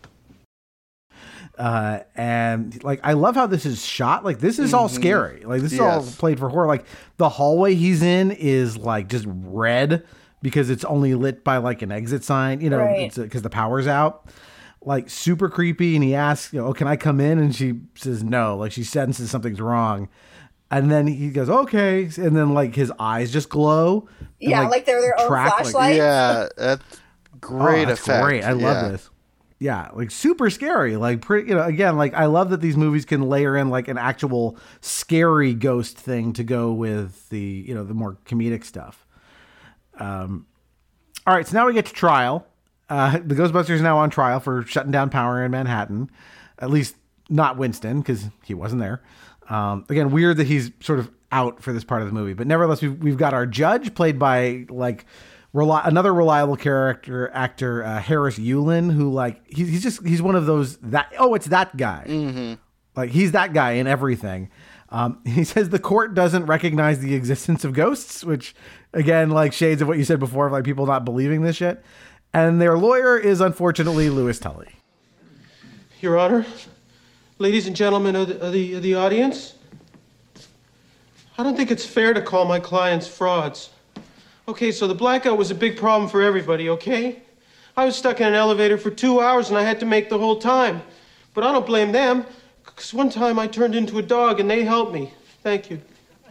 And like, I love how this is shot. Like, this is all scary. Like, this is all played for horror. Like, the hallway he's in is like just red because it's only lit by like an exit sign, because the power's out. Like, super creepy. And he asks, can I come in? And she says no. Like, she senses something's wrong. And then he goes, okay. And then like his eyes just glow. Yeah, like they're their own flashlights. Like, yeah, that's great effect. Great. I love this. Yeah, like super scary. Like pretty, again, like I love that these movies can layer in like an actual scary ghost thing to go with the, the more comedic stuff. All right, so now we get to trial. The Ghostbusters are now on trial for shutting down power in Manhattan. At least not Winston, because he wasn't there. Again, weird that he's sort of out for this part of the movie, but nevertheless, we've got our judge played by like another reliable actor, Harris Yulin, who like he's one of those it's that guy. Mm-hmm. Like he's that guy in everything. He says the court doesn't recognize the existence of ghosts, which again, like shades of what you said before, of like people not believing this shit. And their lawyer is unfortunately Louis Tully. Your Honor, ladies and gentlemen of the audience, I don't think it's fair to call my clients frauds. Okay, so the blackout was a big problem for everybody, okay? I was stuck in an elevator for 2 hours and I had to make the whole time. But I don't blame them, because one time I turned into a dog and they helped me. Thank you.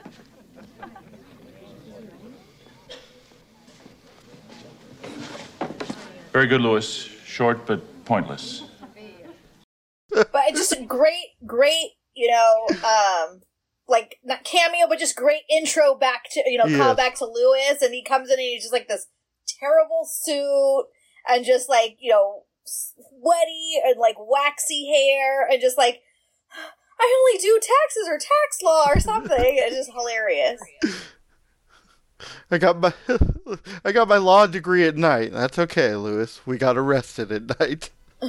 Very good, Louis. Short but pointless. But it's just a great, like not cameo, but just great intro back to, call back to Lewis, and he comes in and he's just like this terrible suit and just like, sweaty and like waxy hair and just like, I only do taxes or tax law or something. It's just hilarious. I got my law degree at night. That's okay, Lewis. We got arrested at night.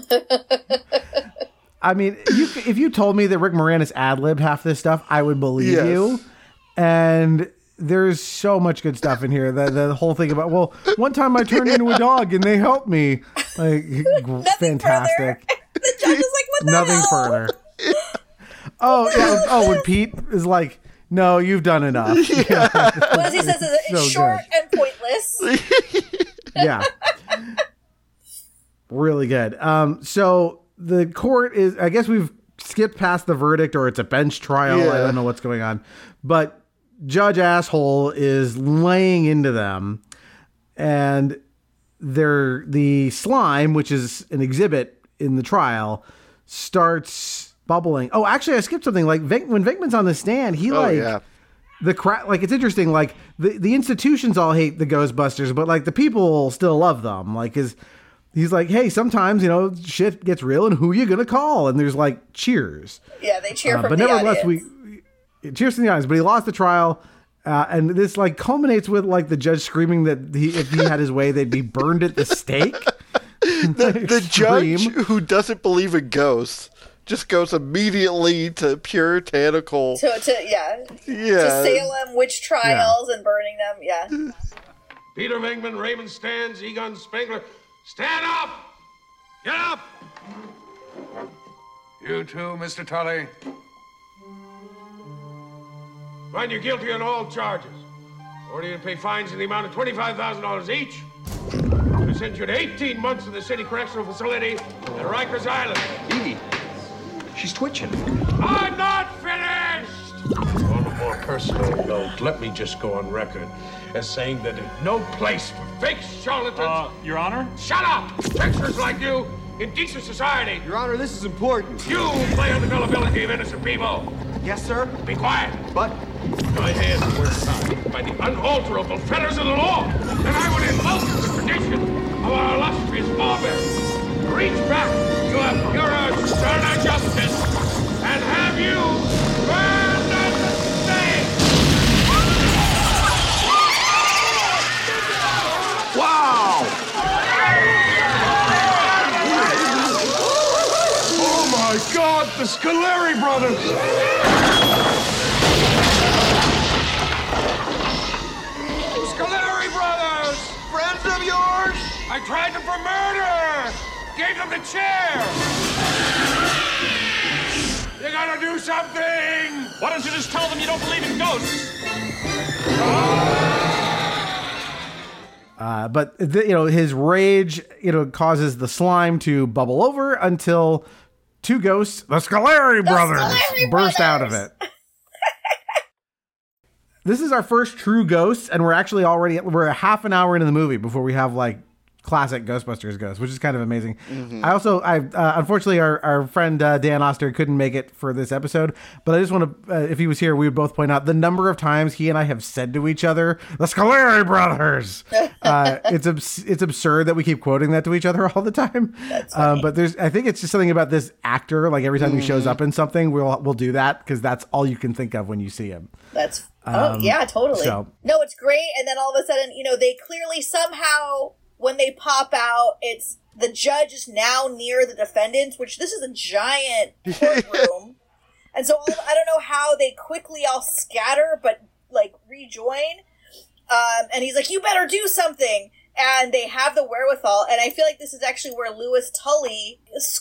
I mean, if you told me that Rick Moranis ad-libbed half this stuff, I would believe you. And there's so much good stuff in here. The whole thing about, one time I turned into a dog and they helped me. Like, fantastic. The judge is like, what the Nothing hell? further. Oh, yeah. Oh, when Pete is like, no, you've done enough. Yeah. What he says is it's short and pointless. Yeah. Really good. So the court is, I guess we've skipped past the verdict, or it's a bench trial. I don't know what's going on. But Judge Asshole is laying into them. And the slime, which is an exhibit in the trial, starts bubbling. Oh, actually, I skipped something. Like when Venkman's on the stand, he the crowd, like, it's interesting, like, the institutions all hate the Ghostbusters, but, like, the people still love them. Like, he's like, hey, sometimes, shit gets real, and who are you going to call? And there's, like, cheers. Yeah, they cheer from but the nevertheless, audience. Cheers from the audience, but he lost the trial, and this, like, culminates with, like, the judge screaming that if he had his way, they'd be burned at the stake. The judge who doesn't believe in ghosts just goes immediately to puritanical. To Salem witch trials and burning them. Yeah. Peter Venkman, Raymond Stans, Egon Spengler, stand up! Get up! You too, Mr. Tully. Find you guilty on all charges. Order you to pay fines in the amount of $25,000 each. I send you to 18 months in the city correctional facility at Rikers Island. Evie, she's twitching. I'm not finished! On a more personal note, let me just go on record as saying that there's no place for fake charlatans. Your Honor? Shut up! Tricksters like you in decent society. Your Honor, this is important. You play on the gullibility of innocent people. Yes, sir. Be quiet. But my hands were tied by the unalterable fetters of the law, and I would invoke the tradition of our illustrious forebears. Reach back to a purer, sterner justice and have you burned at the stake! wow! Oh my God, the Scoleri brothers! Scoleri brothers! Friends of yours? I tried them for murder! Gave them the chair! You gotta do something! Why don't you just tell them you don't believe in ghosts? But his rage, causes the slime to bubble over until two ghosts, the Scoleri brothers, burst out of it. This is our first true ghost, and we're a half an hour into the movie before we have like classic Ghostbusters ghosts, which is kind of amazing. Mm-hmm. Unfortunately, our friend Dan Oster couldn't make it for this episode, but I just want to, if he was here, we would both point out the number of times he and I have said to each other, the Scoleri brothers. It's absurd that we keep quoting that to each other all the time. But I think it's just something about this actor. Like every time he shows up in something, we'll do that because that's all you can think of when you see him. That's yeah, totally. No, it's great. And then all of a sudden, they clearly somehow, when they pop out, it's the judge is now near the defendants, which this is a giant courtroom. And so I don't know how they quickly all scatter, but like rejoin. And he's like, you better do something. And they have the wherewithal. And I feel like this is actually where Louis Tully,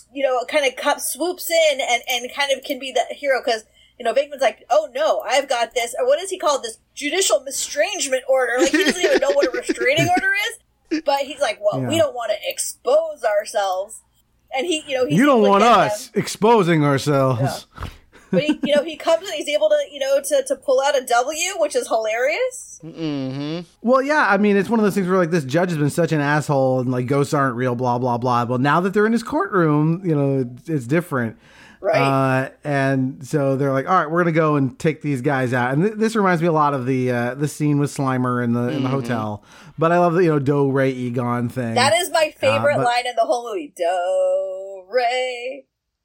kind of swoops in and kind of can be the hero. Because, Venkman's like, oh no, I've got this. Or what is he called? This judicial mistrangement order. Like, he doesn't even know what a restraining order is. But he's like, well, we don't want to expose ourselves. And he's you don't want us exposing ourselves. Yeah. But he comes and he's able to, to pull out a W, which is hilarious. Mm-hmm. Well, yeah, I mean, it's one of those things where like this judge has been such an asshole and like ghosts aren't real, blah, blah, blah. Well, now that they're in his courtroom, it's different. Right. And so they're like, all right, we're going to go and take these guys out. And this reminds me a lot of the scene with Slimer in the hotel. But I love the, Do, Re, Egon thing. That is my favorite line in the whole movie. Do, Re,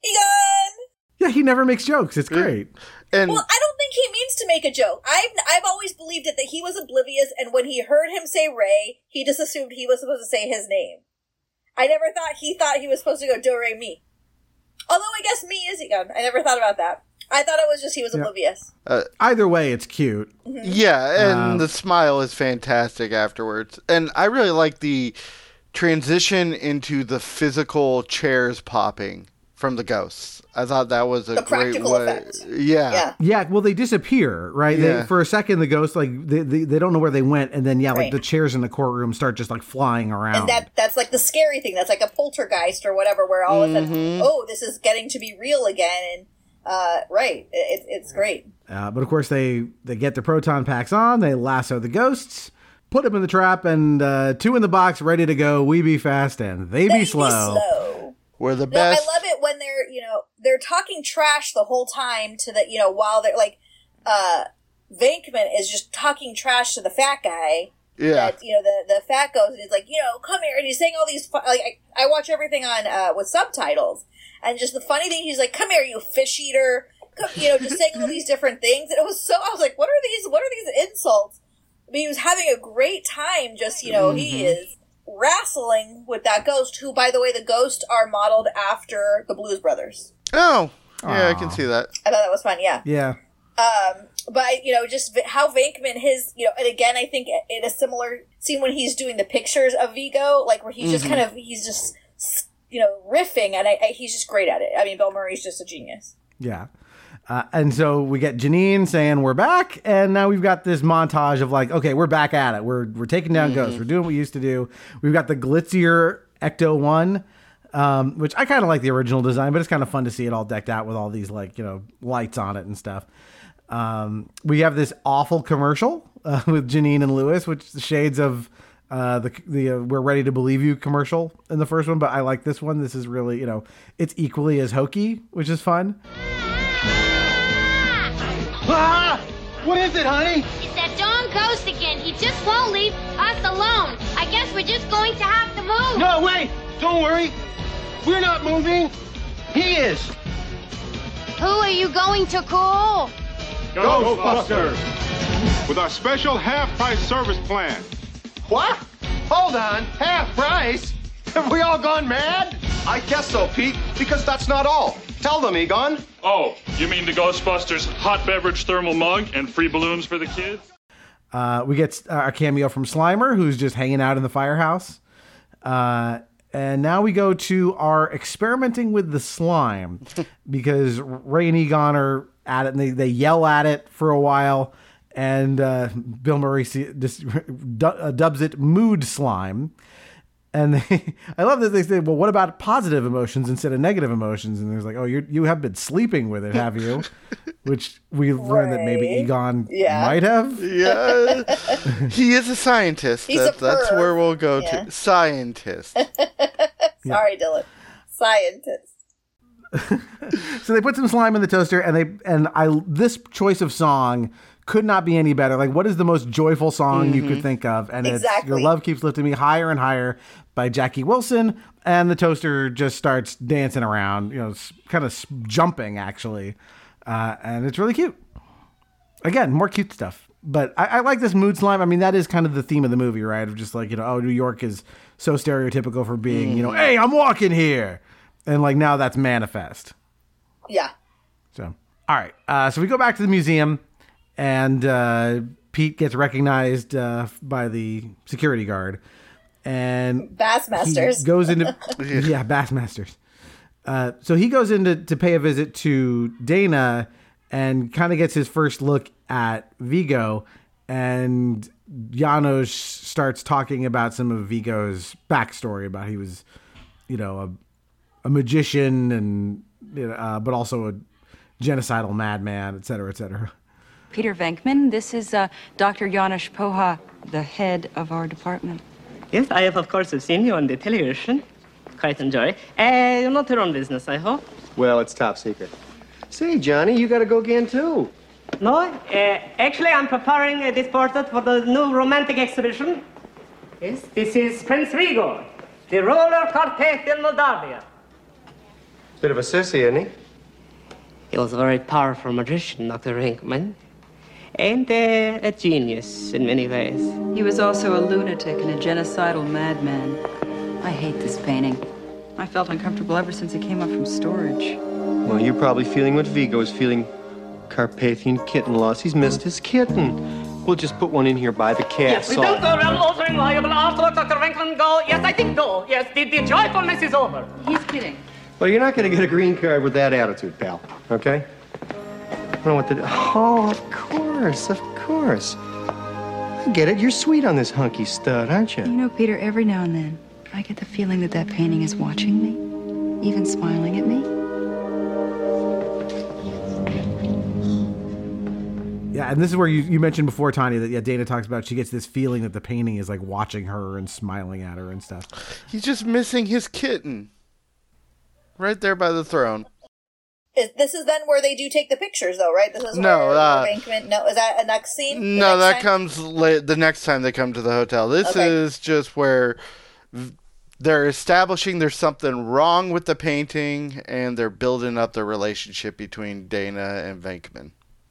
Egon. Yeah, he never makes jokes. It's great. And well, I don't think he means to make a joke. I've always believed that he was oblivious, and when he heard him say Ray, he just assumed he was supposed to say his name. I never thought he was supposed to go Do, Re, Mi. Although I guess Mi is Egon. I never thought about that. I thought it was just he was oblivious. Either way, it's cute. Mm-hmm. Yeah, and the smile is fantastic afterwards. And I really like the transition into the physical chairs popping from the ghosts. I thought that was a great way. Effect. Yeah. Well, they disappear, right? Yeah. For a second, the ghosts, like, they don't know where they went. And then, like, the chairs in the courtroom start just, like, flying around. And that's, like, the scary thing. That's like a poltergeist or whatever, where all of a sudden, this is getting to be real again. And, it's great. But, of course, they get the proton packs on. They lasso the ghosts, put them in the trap, and 2 in the box, ready to go. We be fast and they be slow. We're the best. I love it when they're talking trash the whole time to the, while they're like, Venkman is just talking trash to the fat guy. Yeah. That, the fat goes and he's like, come here, and he's saying all these. I watch everything on with subtitles, and just the funny thing, he's like, "Come here, you fish eater," just saying all these different things, and I was like, "What are these insults?" But he was having a great time. Just he is wrestling with that ghost, who, by the way, the ghosts are modeled after the Blues Brothers. Oh, yeah, I can see that. I thought that was fun. Yeah. Yeah. But, just how Venkman, and again, I think in a similar scene when he's doing the pictures of Vigo, like where he's just riffing, and he's just great at it. I mean, Bill Murray's just a genius. Yeah. And so we get Janine saying we're back, and now we've got this montage of like, okay, we're back at it. We're taking down ghosts. We're doing what we used to do. We've got the glitzier Ecto-1, which I kind of like the original design, but it's kind of fun to see it all decked out with all these lights on it and stuff. We have this awful commercial with Janine and Lewis, which the shades of the "We're Ready to Believe You" commercial in the first one, but I like this one. This is really, it's equally as hokey, which is fun. Ah! What is it, honey? It's that darn ghost again. He just won't leave us alone. I guess we're just going to have to move. No, wait! Don't worry. We're not moving. He is. Who are you going to call? Ghostbusters! With our special half-price service plan. What? Hold on. Half price? Have we all gone mad? I guess so, Pete, because that's not all. Tell them, Egon. Oh, you mean the Ghostbusters hot beverage thermal mug and free balloons for the kids? We get a cameo from Slimer, who's just hanging out in the firehouse. And now we go to our experimenting with the slime, because Ray and Egon are at it, and they yell at it for a while, and Bill Murray dubs it mood slime. And I love that they say, well, what about positive emotions instead of negative emotions? And there's like, oh, you have been sleeping with it, have you? Which we learned that maybe Egon might have. Yeah. He is a scientist. That's where we'll go to. Scientist. Sorry, Dylan. Scientist. So they put some slime in the toaster, and this choice of song could not be any better. Like, what is the most joyful song you could think of? And it's Your Love Keeps Lifting Me Higher and Higher by Jackie Wilson. And the toaster just starts dancing around, kind of jumping, actually. And it's really cute. Again, more cute stuff. But I like this mood slime. I mean, that is kind of the theme of the movie, right? Of just like, New York is so stereotypical for being, hey, I'm walking here. And like now that's manifest. Yeah. So, all right. So we go back to the museum. And Pete gets recognized by the security guard, and Bassmasters. He goes into Bassmasters. So he goes in to pay a visit to Dana, and kind of gets his first look at Vigo. And Janos starts talking about some of Vigo's backstory, about he was, a magician, and but also a genocidal madman, et cetera, et cetera. Peter Venkman, this is Dr. Janos Poha, the head of our department. Yes, I have, of course, seen you on the television. Quite enjoy. You're not your own business, I hope. Well, it's top secret. Say, Johnny, you gotta go again, too. No, actually, I'm preparing this portrait for the new romantic exhibition. Yes, this is Prince Vigo, the roller Carpathian Moldavia. Bit of a sissy, isn't he? He was a very powerful magician, Dr. Venkman. And a genius in many ways. He was also a lunatic and a genocidal madman. I hate this painting. I felt uncomfortable ever since it came up from storage. Well, you're probably feeling what Vigo's feeling. Carpathian kitten loss. He's missed his kitten. We'll just put one in here by the castle. Yes, we don't go around altering liable afterwards, Dr. Venkman. Go. Yes, I think go. Yes, the joyfulness is over. He's kidding. Well, you're not going to get a green card with that attitude, pal. Okay? I don't know what to do. Oh, of course, of course. I get it. You're sweet on this hunky stud, aren't you? Peter, every now and then, I get the feeling that painting is watching me, even smiling at me. Yeah, and this is where you mentioned before, Tanya, that Dana talks about she gets this feeling that the painting is like watching her and smiling at her and stuff. He's just missing his kitten. Right there by the throne. This is then where they do take the pictures, though, right? This is No, where Venkman. No, is that a next scene? The No, next that time? comes the next time they come to the hotel. This Okay. is just where they're establishing there's something wrong with the painting, and they're building up the relationship between Dana and Venkman.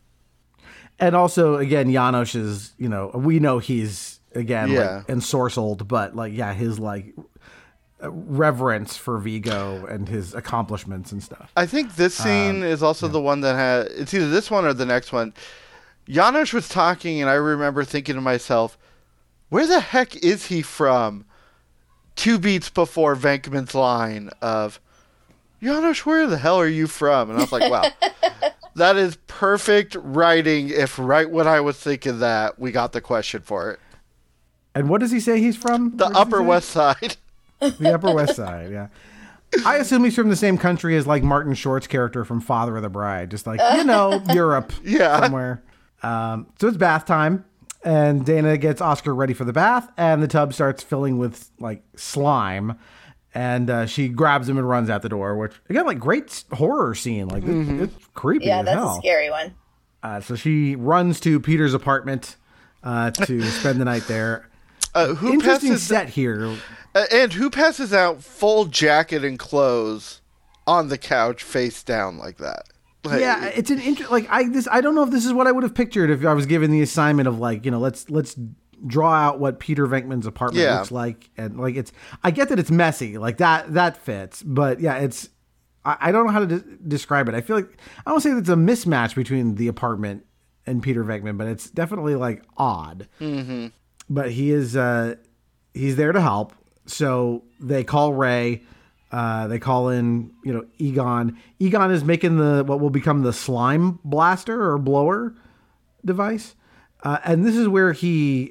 And also, again, Janos is, we know he's, again, Yeah. like, ensorcelled, but, like, yeah, his, like, reverence for Vigo and his accomplishments and stuff. I think this scene is also the one that had, it's either this one or the next one. Janos was talking, and I remember thinking to myself, where the heck is he from? 2 beats before Venkman's line of, Janos, where the hell are you from? And I was like, wow, that is perfect writing. If right when I was thinking that, we got the question for it. And what does he say he's from? The Upper West Side. The Upper West Side, yeah. I assume he's from the same country as, like, Martin Short's character from Father of the Bride. Just like, Europe somewhere. So it's bath time, and Dana gets Oscar ready for the bath, and the tub starts filling with, like, slime. And she grabs him and runs out the door, which, again, like, great horror scene. Like, it's creepy Yeah, as that's hell. a scary one. So she runs to Peter's apartment to spend the night there. Who Interesting passes set here. And who passes out full jacket and clothes on the couch face down like that? Like, Yeah, it's an I don't know if this is what I would have pictured if I was given the assignment of, like, let's draw out what Peter Venkman's apartment looks like, and, like, I get that it's messy, like that fits, but yeah, I don't know how to describe it. I feel like I don't say that it's a mismatch between the apartment and Peter Venkman, but it's definitely, like, odd. Mm-hmm. But he is he's there to help. So they call Ray. They call in, Egon. Egon is making what will become the slime blaster or blower device. And this is where he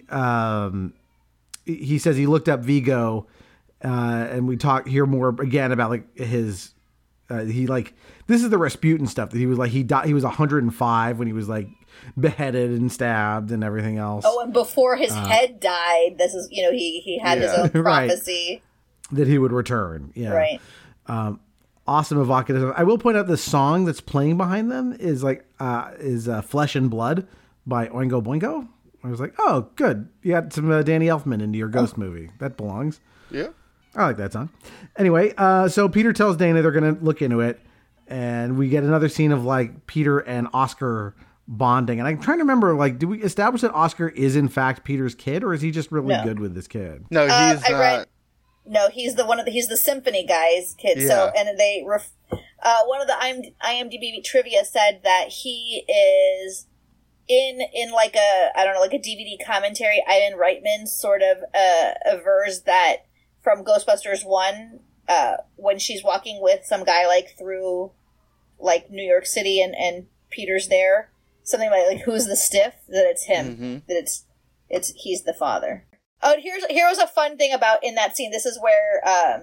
says he looked up Vigo, and we hear more again about, like, his this is the Rasputin stuff that he was like, he died. He was 105 when he was, like, beheaded and stabbed and everything else. Oh, and before his head died, this is, he had his own prophecy. That he would return. Yeah. Right. Awesome evocative. I will point out the song that's playing behind them is Flesh and Blood by Oingo Boingo. I was like, oh, good. You got some Danny Elfman into your ghost movie. That belongs. Yeah. I like that song. Anyway, so Peter tells Dana they're going to look into it. And we get another scene of, like, Peter and Oscar bonding. And I'm trying to remember, like, do we establish that Oscar is in fact Peter's kid, or is he just really good with this kid? No, he's not. No, he's he's the symphony guy's kid. Yeah. So, and they one of the IMDb trivia said that he is in like a DVD commentary. Ivan Reitman sort of avers that from Ghostbusters 1, when she's walking with some guy, like, through, like, New York City and Peter's there, something like who's the stiff, that it's him, Mm-hmm. that it's he's the father. Oh, here was a fun thing about in that scene. This is where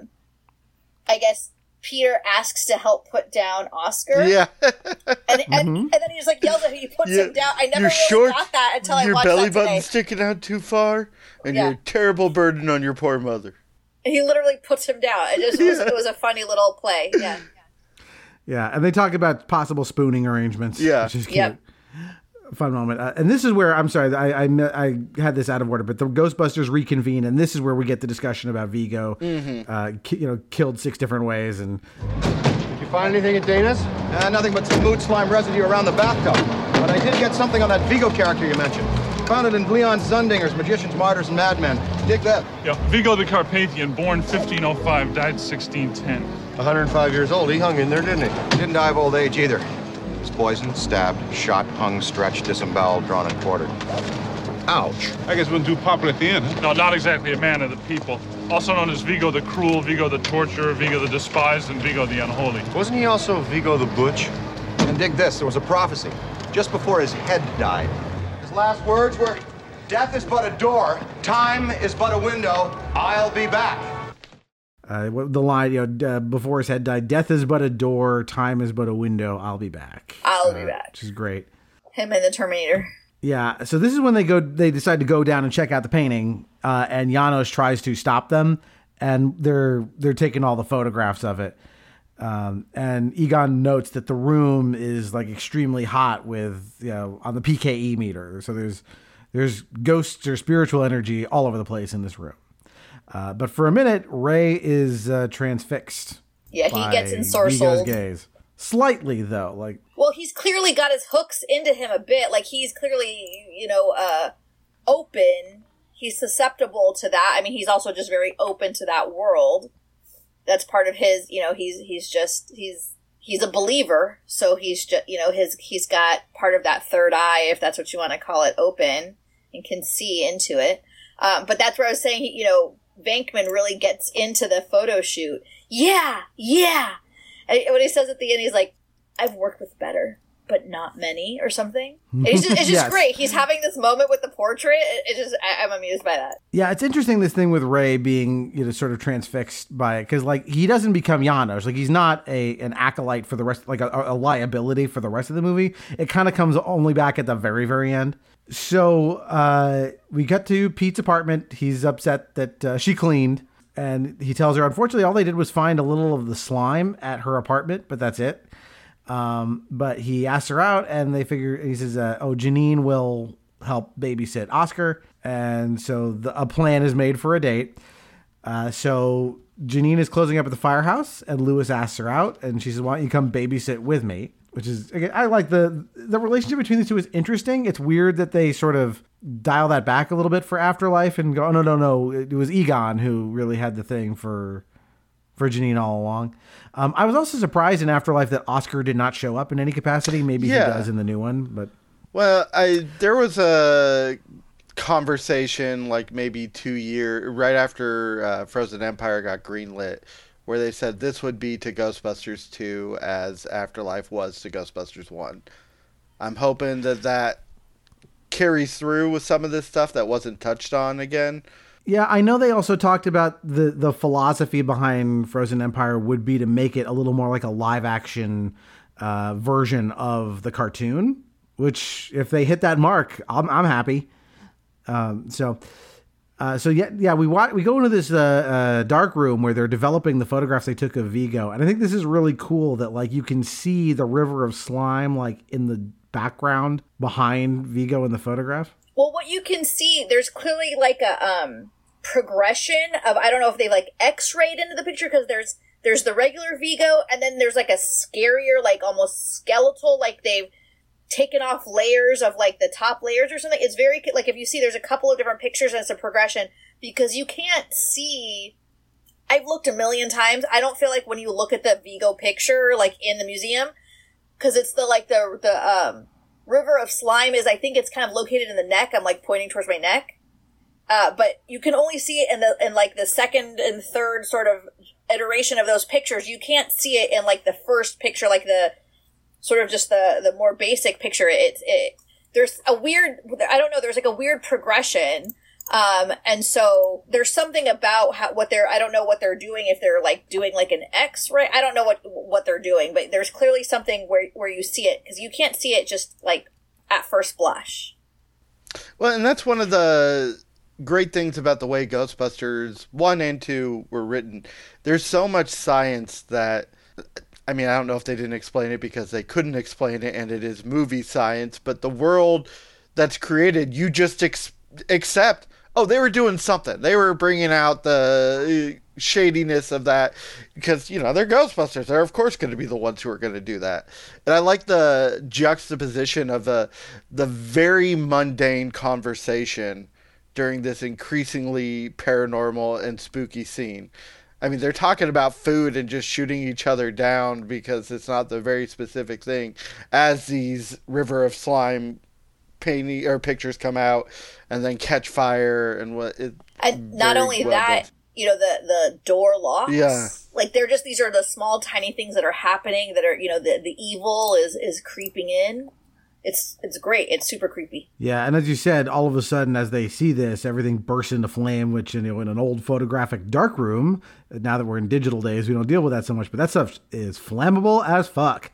I guess Peter asks to help put down Oscar. Yeah. and then he just, like, yells at him. He puts him down. I never really got that until I watched your belly that button today. sticking out too far, and Yeah. you're a terrible burden on your poor mother. He literally puts him down. It was a funny little play. Yeah. Yeah, and they talk about possible spooning arrangements. Yeah. Which is cute. Yep. Fun moment. And this is where, I'm sorry, I had this out of order, but the Ghostbusters reconvene, and this is where we get the discussion about Vigo, killed 6 different ways. And Did you find anything at Dana's? Nothing but some mood slime residue around the bathtub. But I did get something on that Vigo character you mentioned. Found it in Leon Zundinger's Magicians, Martyrs, and Madmen. Dig that. Yeah, Vigo the Carpathian, born 1505, died 1610. 105 years old. He hung in there, didn't he? Didn't die of old age either. He was poisoned, stabbed, shot, hung, stretched, disemboweled, drawn, and quartered. Ouch. I guess it wasn't too popular at the end, huh? No, not exactly a man of the people. Also known as Vigo the Cruel, Vigo the Torturer, Vigo the Despised, and Vigo the Unholy. Wasn't he also Vigo the Butch? And dig this, there was a prophecy just before his head died. His last words were, "Death is but a door, time is but a window, I'll be back." the line, before his head died, "Death is but a door, time is but a window, I'll be back." I'll be back. Which is great. Him and the Terminator. Yeah, so this is when they decide to go down and check out the painting, and Janos tries to stop them, and they're taking all the photographs of it. And Egon notes that the room is like extremely hot with, on the PKE meter. So there's ghosts or spiritual energy all over the place in this room. But for a minute, Ray is transfixed. Yeah, he gets Vigo's ensorcelled. gaze. Slightly, though. Well, he's clearly got his hooks into him a bit. Like, he's clearly, open. He's susceptible to that. I mean, he's also just very open to that world. That's part of his, he's a believer. So he's just, he's got part of that third eye, if that's what you want to call it, open and can see into it. But that's where I was saying, Venkman really gets into the photo shoot. Yeah. And when he says at the end, he's like, I've worked with better, but not many, or something. And it's just Yes. great. He's having this moment with the portrait. I'm amused by that. Yeah, it's interesting, this thing with Ray being, sort of transfixed by it. Because, he doesn't become Janos. He's not an acolyte for the rest, a liability for the rest of the movie. It kind of comes only back at the very, very end. So we got to Pete's apartment. He's upset that she cleaned. And he tells her, unfortunately, all they did was find a little of the slime at her apartment, but that's it. But he asks her out, and he says, Janine will help babysit Oscar. And so a plan is made for a date. So Janine is closing up at the firehouse, and Lewis asks her out, and she says, why don't you come babysit with me? Which is, again, I like the relationship between these two is interesting. It's weird that they sort of dial that back a little bit for Afterlife and go, oh, no. It was Egon who really had the thing for Janine all along. I was also surprised in Afterlife that Oscar did not show up in any capacity. Maybe he does in the new one, but. Well, there was a conversation maybe 2 years right after Frozen Empire got greenlit, where they said this would be to Ghostbusters 2 as Afterlife was to Ghostbusters 1. I'm hoping that carries through with some of this stuff that wasn't touched on again. Yeah, I know they also talked about the philosophy behind Frozen Empire would be to make it a little more like a live action version of the cartoon, which if they hit that mark, I'm happy. So we go into this dark room where they're developing the photographs they took of Vigo. And I think this is really cool that you can see the river of slime in the background behind Vigo in the photograph. Well, what you can see, there's clearly a progression of, I don't know if they X-rayed into the picture, because there's the regular Vigo, and then there's a scarier, almost skeletal, they've taken off layers of the top layers or something. It's very if you see, there's a couple of different pictures and it's a progression, because you can't see. I've looked a million times. I don't feel like when you look at the Vigo picture in the museum, because it's the river of slime is, I think it's kind of located in the neck. I'm pointing towards my neck. But you can only see it in the second and third sort of iteration of those pictures. You can't see it in the first picture, the sort of just the more basic picture. There's a weird, I don't know, there's a weird progression. And so there's something about I don't know what they're doing, if they're doing an X-ray. I don't know what they're doing, but there's clearly something where you see it, because you can't see it just at first blush. Well, and that's one of the great things about the way Ghostbusters 1 and 2 were written. There's so much science that, I mean, I don't know if they didn't explain it because they couldn't explain it and it is movie science, but the world that's created, you just accept, oh, they were doing something. They were bringing out the shadiness of that because, they're Ghostbusters. They're, of course, going to be the ones who are going to do that. And I like the juxtaposition of the very mundane conversation during this increasingly paranormal and spooky scene. I mean, they're talking about food and just shooting each other down because it's not the very specific thing, as these river of slime painting or pictures come out and then catch fire and what it. And not only that, the door locks. Yeah. These are the small tiny things that are happening that are, the evil is creeping in. It's great. It's super creepy. Yeah, and as you said, all of a sudden, as they see this, everything bursts into flame, which, in an old photographic darkroom, now that we're in digital days, we don't deal with that so much, but that stuff is flammable as fuck.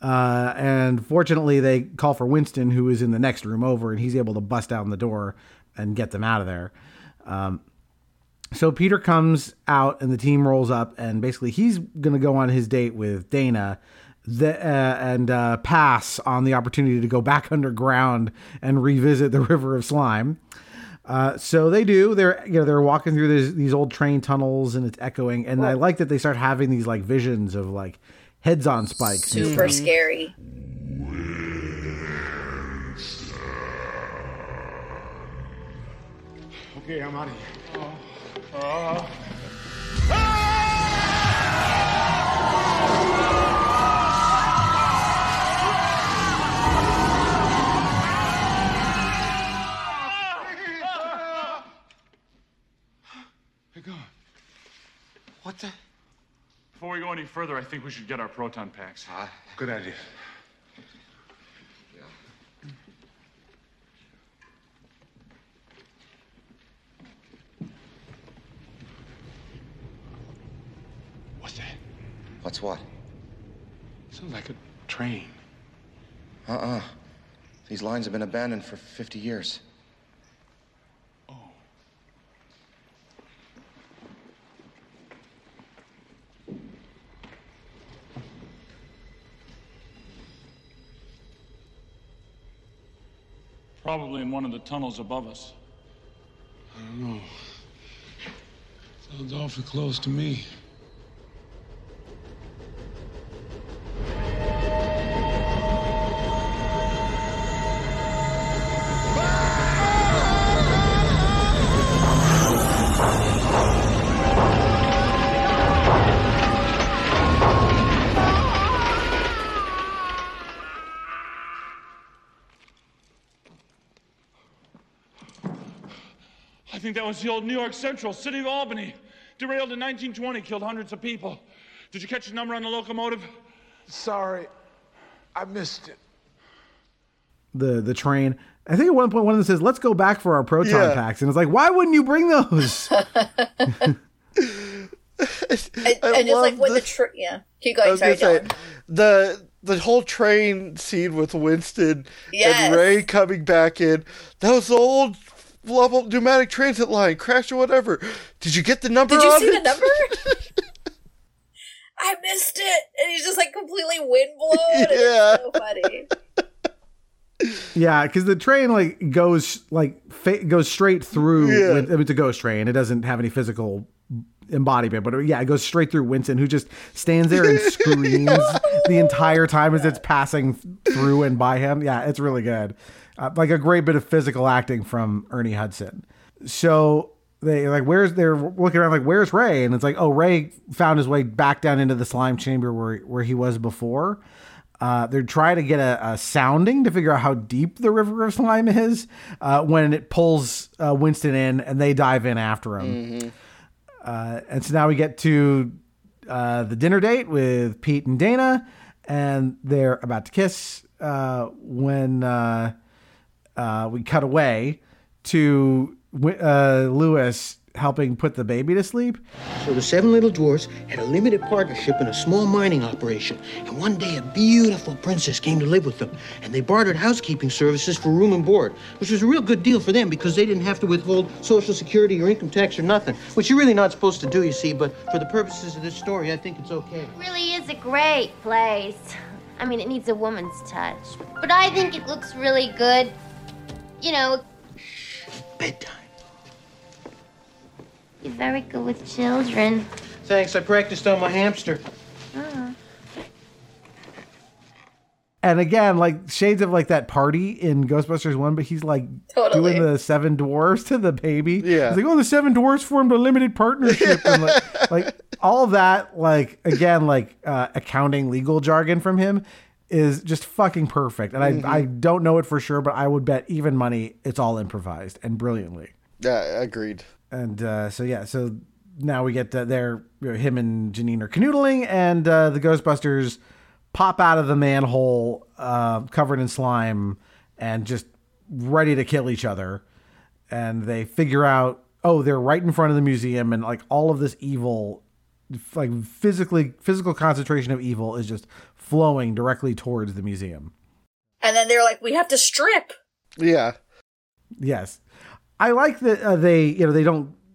And fortunately, they call for Winston, who is in the next room over, and he's able to bust down the door and get them out of there. So Peter comes out and the team rolls up, and basically he's going to go on his date with Dana and pass on the opportunity to go back underground and revisit the River of Slime. So they do. They're walking through these old train tunnels, and it's echoing. And I like that they start having these like visions of like heads on spikes. Super scary. Okay, I'm out of here. Hey, God. What the? Before we go any further, I think we should get our proton packs. Good idea. What's that? What's what? Sounds like a train. These lines have been abandoned for 50 years. Probably in one of the tunnels above us. I don't know. Sounds awfully close to me. I think that was the old New York Central, City of Albany. Derailed in 1920, killed hundreds of people. Did you catch the number on the locomotive? Sorry, I missed it. The train. I think at one point one of them says, "Let's go back for our proton packs," and it's like, why wouldn't you bring those? And just like when keep going. Sorry, John. The whole train scene with Winston and Ray coming back in. That was the old level pneumatic transit line crash or whatever. Did you get the number? Did you see the number? I missed it, and he's just like completely windblown. Yeah, it's so funny. Yeah, because the train goes straight through. Yeah. It's a ghost train. It doesn't have any physical embodiment, but it goes straight through Winston, who just stands there and screams the entire time as it's passing through and by him. Yeah, it's really good. Like a great bit of physical acting from Ernie Hudson. So they're looking around like, where's Ray? And it's like, oh, Ray found his way back down into the slime chamber where he was before. They're trying to get a sounding to figure out how deep the River of Slime is when it pulls Winston in, and they dive in after him. And so now we get to the dinner date with Pete and Dana, and they're about to kiss when we cut away to Lewis helping put the baby to sleep. So the Seven Little Dwarfs had a limited partnership in a small mining operation, and one day a beautiful princess came to live with them, and they bartered housekeeping services for room and board, which was a real good deal for them because they didn't have to withhold Social Security or income tax or nothing, which you're really not supposed to do, you see, but for the purposes of this story, I think it's okay. It really is a great place. I mean, it needs a woman's touch, but I think it looks really good. You know, bedtime. You're very good with children. Thanks, I practiced on my hamster. And again, like shades of like that party in Ghostbusters 1, but he's like doing the Seven Dwarfs to the baby. Yeah. He's like, oh, the Seven Dwarfs formed a limited partnership. And like all of that, like, again, like accounting legal jargon from him is just fucking perfect. And I don't know it for sure, but I would bet even money it's all improvised and brilliantly. Yeah, agreed. And so now we get him and Janine are canoodling, and the Ghostbusters pop out of the manhole covered in slime and just ready to kill each other. And they figure out, they're right in front of the museum, and like all of this evil, like physical concentration of evil is just flowing directly towards the museum. And then they're like, we have to strip. Yeah. Yes. I like that they don't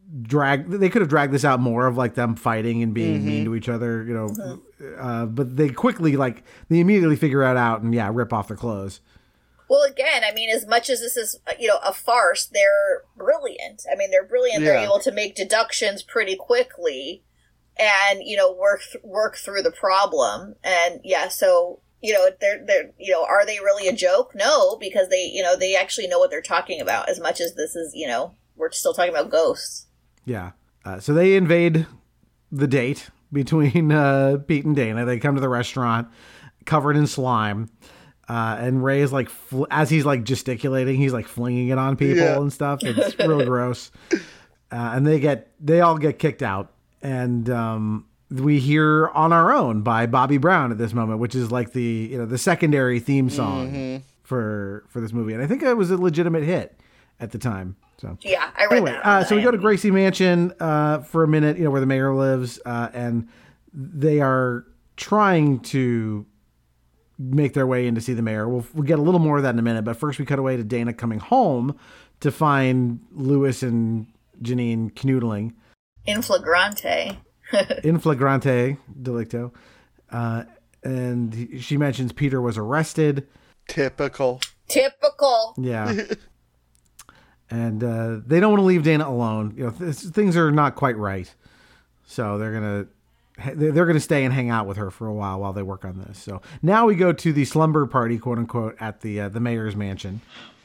they could have dragged this out more of like them fighting and being mean to each other, you know, but they immediately figure it out and rip off their clothes. Well, again, I mean, as much as this is, you know, a farce, they're brilliant. I mean, they're brilliant. Yeah. They're able to make deductions pretty quickly and, you know, work through the problem. And so, you know, they're, you know, are they really a joke? No, because they actually know what they're talking about, as much as this is, you know, we're still talking about ghosts. Yeah. So they invade the date between Pete and Dana. They come to the restaurant covered in slime. And Ray is like, as he's like gesticulating, he's like flinging it on people and stuff. It's real gross. And they all get kicked out. And we hear On Our Own by Bobby Brown at this moment, which is like the secondary theme song for this movie. And I think it was a legitimate hit at the time. So yeah, I read that. So we go to Gracie Mansion for a minute, you know, where the mayor lives, and they are trying to make their way in to see the mayor. We'll get a little more of that in a minute, but first we cut away to Dana coming home to find Louis and Janine canoodling. In flagrante. In flagrante delicto. And she mentions Peter was arrested. Typical. Yeah. And they don't want to leave Dana alone. You know, things are not quite right. So they're going to stay and hang out with her for a while they work on this. So now we go to the slumber party, quote unquote, at the mayor's mansion.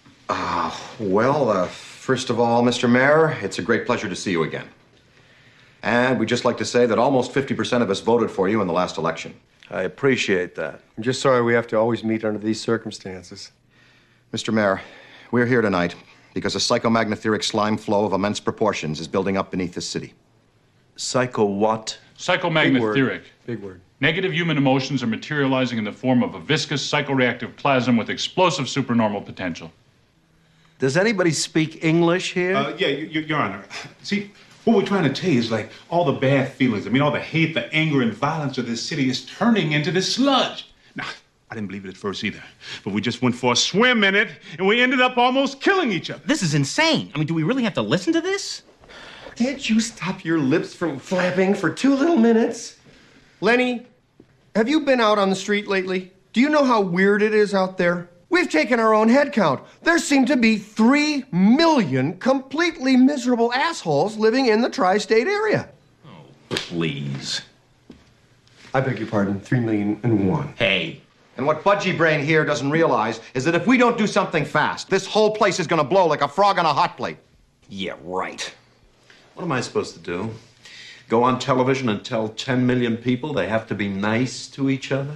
First of all, Mr. Mayor, it's a great pleasure to see you again. And we'd just like to say that almost 50% of us voted for you in the last election. I appreciate that. I'm just sorry we have to always meet under these circumstances. Mr. Mayor, we're here tonight because a psychomagnetheric slime flow of immense proportions is building up beneath this city. Psycho what? Psychomagnetheric. Big word. Negative human emotions are materializing in the form of a viscous psychoreactive plasm with explosive supernormal potential. Does anybody speak English here? Yeah, Your Honor. See, what we're trying to tell you is like all the bad feelings, all the hate, the anger, and violence of this city is turning into this sludge. Now, I didn't believe it at first either, but we just went for a swim in it, and we ended up almost killing each other. This is insane. I mean, do we really have to listen to this? Can't you stop your lips from flapping for 2 little minutes? Lenny, have you been out on the street lately? Do you know how weird it is out there? We've taken our own head count. There seem to be 3 million completely miserable assholes living in the tri-state area. Oh, please. I beg your pardon, 3,000,001. Hey. And what Budgie Brain here doesn't realize is that if we don't do something fast, this whole place is gonna blow like a frog on a hot plate. Yeah, right. What am I supposed to do? Go on television and tell 10 million people they have to be nice to each other?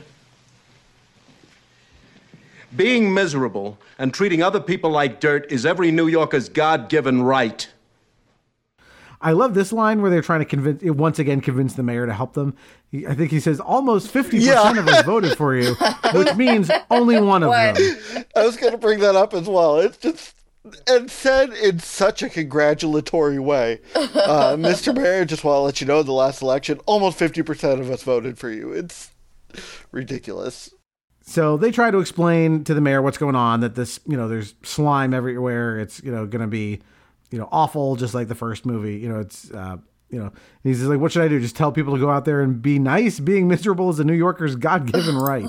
Being miserable and treating other people like dirt is every New Yorker's God-given right. I love this line where they're trying to convince the mayor to help them. I think he says almost 50% of us voted for you, which means only one of them. I was going to bring that up as well. It's just, and said in such a congratulatory way. Mr. Mayor, just want to let you know, the last election, almost 50% of us voted for you. It's ridiculous. So they try to explain to the mayor what's going on, that this, you know, there's slime everywhere. It's, you know, going to be, you know, awful, just like the first movie. You know, it's, you know, he's like, what should I do? Just tell people to go out there and be nice? Being miserable is a New Yorker's God-given right.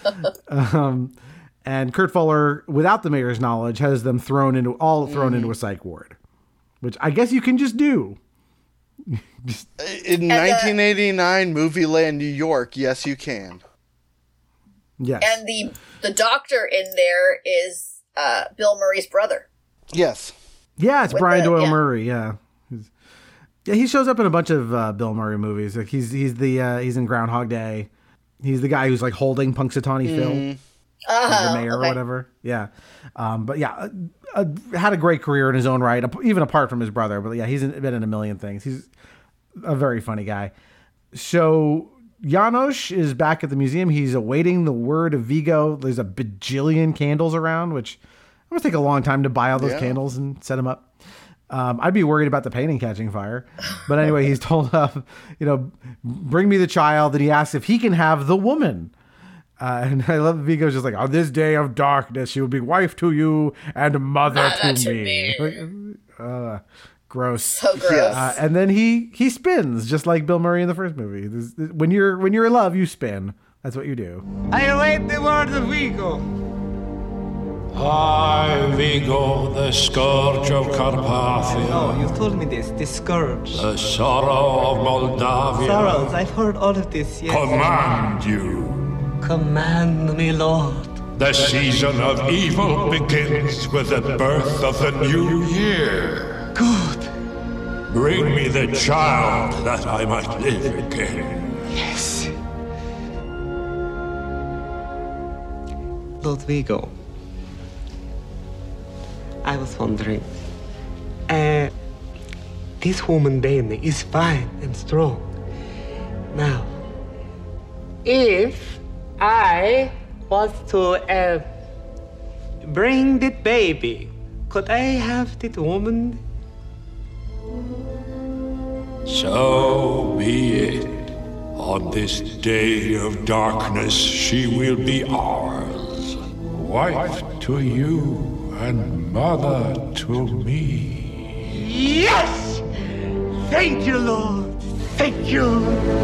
And Kurt Fuller, without the mayor's knowledge, has them thrown into a psych ward, which I guess you can just do. In 1989 movie land, New York, yes, you can. Yes. And the doctor in there is Bill Murray's brother. Yes. Yeah, it's Brian Doyle Murray. Yeah. He shows up in a bunch of Bill Murray movies. Like he's in Groundhog Day. He's the guy who's like holding Punxsutawney Phil, the mayor or whatever. Yeah, but yeah, had a great career in his own right, even apart from his brother. But yeah, he's been in a million things. He's a very funny guy. So Janosz is back at the museum. He's awaiting the word of Vigo. There's a bajillion candles around, which I'm gonna take a long time to buy all those candles and set them up. I'd be worried about the painting catching fire. But anyway, he's told, you know, bring me the child. And he asks if he can have the woman. And I love Vigo's just like, on this day of darkness, she will be wife to you and mother to me. Gross. So gross. And then he spins just like Bill Murray in the first movie. When you're in love, you spin. That's what you do. I await the word of Vigo. I, Vigo, the scourge of Carpathia. No, you've told me this. The scourge. The sorrow of Moldavia. Sorrows, I've heard all of this, yes. Command you. Command me, Lord. The season of evil begins with the birth of the new year. Good. Bring me the child that I might live again. Yes. Lord Vigo, I was wondering, this woman Dana is fine and strong. Now, if I was to bring that baby, could I have that woman? So be it. On this day of darkness, she will be ours. Wife to you and mother to me. Yes! Thank you, Lord. Thank you.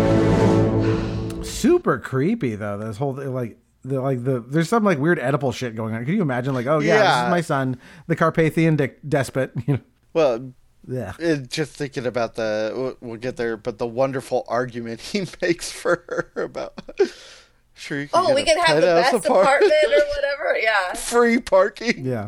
Super creepy though. This whole there's some like weird Oedipal shit going on. Can you imagine like, oh yeah, this is my son, the Carpathian despot. You know? Well, yeah. Just thinking about we'll get there, but the wonderful argument he makes for her about. Sure, we can have the best apartment or whatever. Yeah. Free parking. Yeah.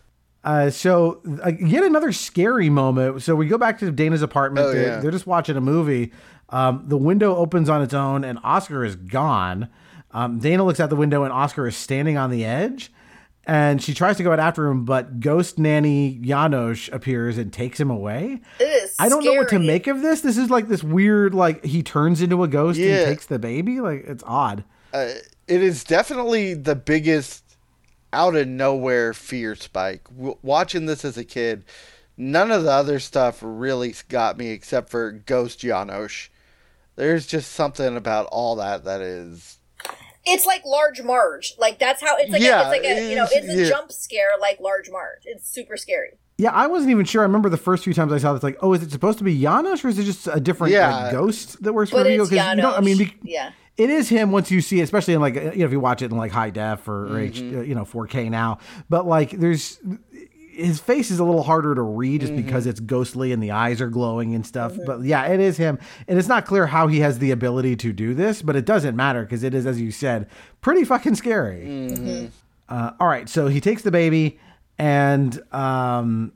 So yet another scary moment. So we go back to Dana's apartment. They're just watching a movie. The window opens on its own and Oscar is gone. Dana looks out the window and Oscar is standing on the edge. And she tries to go out after him, but ghost nanny Janos appears and takes him away. It is I don't know what to make of this. This is like this weird, like he turns into a ghost and takes the baby. Like it's odd. It is definitely the biggest out of nowhere fear spike. Watching this as a kid, none of the other stuff really got me except for Ghost Janos. There's just something about all that is. It's like Large Marge. Like that's how it's like. It's a jump scare like Large Marge. It's super scary. Yeah, I wasn't even sure. I remember the first few times I saw this, like, oh, is it supposed to be Janos or is it just a different ghost that works for you? Because it is him once you see it, especially in like, if you watch it in like high def or 4K now. But like, his face is a little harder to read just because it's ghostly and the eyes are glowing and stuff. But yeah, it is him. And it's not clear how he has the ability to do this, but it doesn't matter because it is, as you said, pretty fucking scary. All right. So he takes the baby and, I'm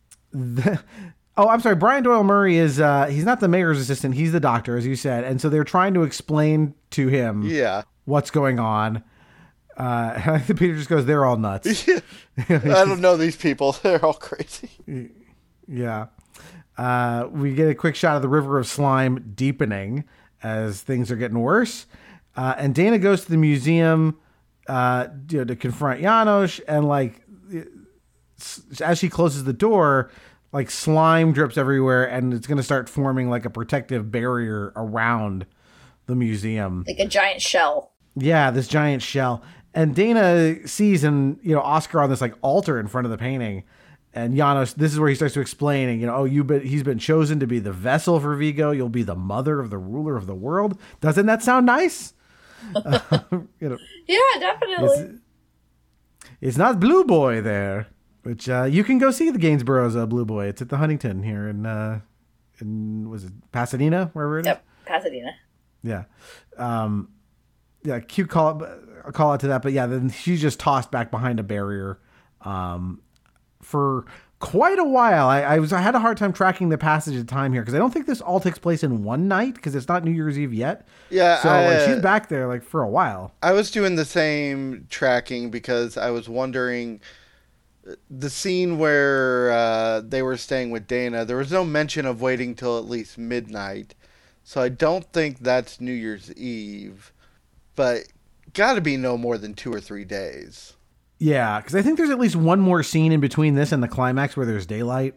sorry. Brian Doyle Murray is, he's not the mayor's assistant. He's the doctor, as you said. And so they're trying to explain to him what's going on. Peter just goes, they're all nuts. I don't know these people. They're all crazy. Yeah. We get a quick shot of the river of slime deepening as things are getting worse. And Dana goes to the museum to confront Janos. And like, as she closes the door, like slime drips everywhere and it's going to start forming like a protective barrier around the museum. Like a giant shell. Yeah, this giant shell. And Dana sees Oscar on this like altar in front of the painting, and Janos. This is where he starts to explain, he's been chosen to be the vessel for Vigo. You'll be the mother of the ruler of the world. Doesn't that sound nice? Yeah, definitely. It's not Blue Boy there, which you can go see the Gainsborough's Blue Boy. It's at the Huntington here in was it Pasadena, wherever it is? Yep, Pasadena. Yeah. Yeah, cute call out to that, but yeah, then she's just tossed back behind a barrier for quite a while. I had a hard time tracking the passage of time here because I don't think this all takes place in one night because it's not New Year's Eve yet. Yeah, so she's back there like for a while. I was doing the same tracking because I was wondering the scene where they were staying with Dana. There was no mention of waiting till at least midnight, so I don't think that's New Year's Eve. But got to be no more than 2 or 3 days. Yeah, because I think there's at least one more scene in between this and the climax where there's daylight,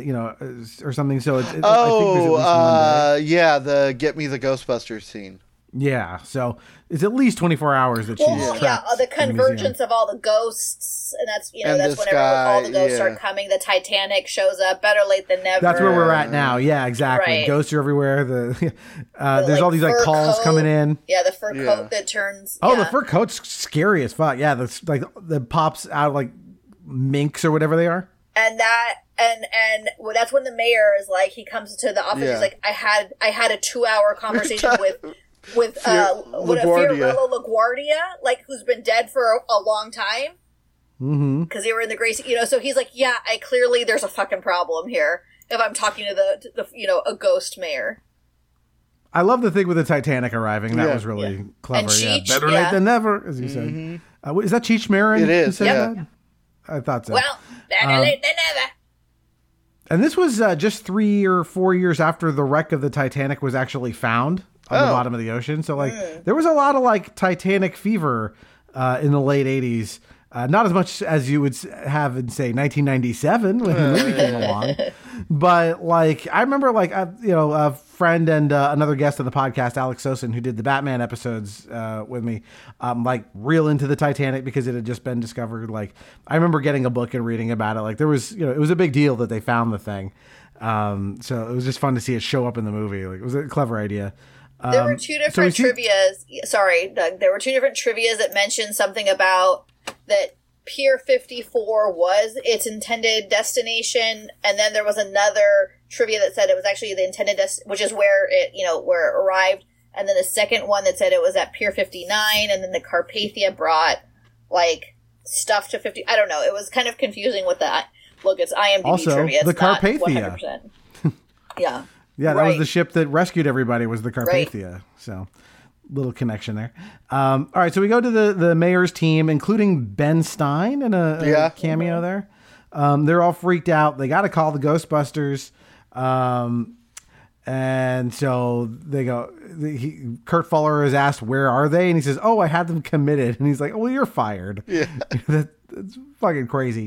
or something. So I think there's at least one day. Yeah, the Get Me the Ghostbusters scene. Yeah, so it's at least 24 hours that she's trapped the in the museum. convergence of all the ghosts, and that's And that's this whenever guy, all the ghosts yeah. start coming. The Titanic shows up. Better late than never. That's where we're at now. Yeah, exactly. Right. Ghosts are everywhere. There's all these like fur calls coat. coming in. Yeah, the fur coat that turns. Oh, yeah. the fur coat's scary as fuck. Yeah, that's like that pops out like minks or whatever they are. And that and well, that's when the mayor is like, he comes to the office. Yeah. He's like, I had a 2-hour conversation with LaGuardia. Fiorello LaGuardia, like who's been dead for a long time. Mm-hmm. Because they were in the Gracie, so he's like, yeah, there's a fucking problem here if I'm talking to the a ghost mayor. I love the thing with the Titanic arriving. That Yeah. was really clever. And Cheech, Better late than never, as you said. Is that Cheech Marin? It is, who said yeah. that? I thought so. Well, better late than never. And this was just 3 or 4 years after the wreck of the Titanic was actually found on the bottom of the ocean. So, there was a lot of, Titanic fever in the late 80s. Not as much as you would have in, say, 1997 when the movie came along. But, I remember, a friend and another guest on the podcast, Alex Sosin, who did the Batman episodes with me, real into the Titanic because it had just been discovered. I remember getting a book and reading about it. There was, it was a big deal that they found the thing. So it was just fun to see it show up in the movie. It was a clever idea. There were two different trivias. Sorry, Doug. There were two different trivias that mentioned something about that Pier 54 was its intended destination, and then there was another trivia that said it was actually the intended which is where it, where it arrived, and then the second one that said it was at Pier 59, and then the Carpathia brought stuff to 50. I don't know. It was kind of confusing with that. Look, it's IMDb also, trivia. It's the not Carpathia. 100%. Yeah. Yeah, that Right. was the ship that rescued everybody, was the Carpathia. So, little connection there. All right, so we go to the mayor's team, including Ben Stein in a cameo there. They're all freaked out. They got to call the Ghostbusters. And so they go, Kurt Fuller is asked, where are they? And he says, oh, I had them committed. And he's like, oh, well, you're fired. Yeah. That's fucking crazy.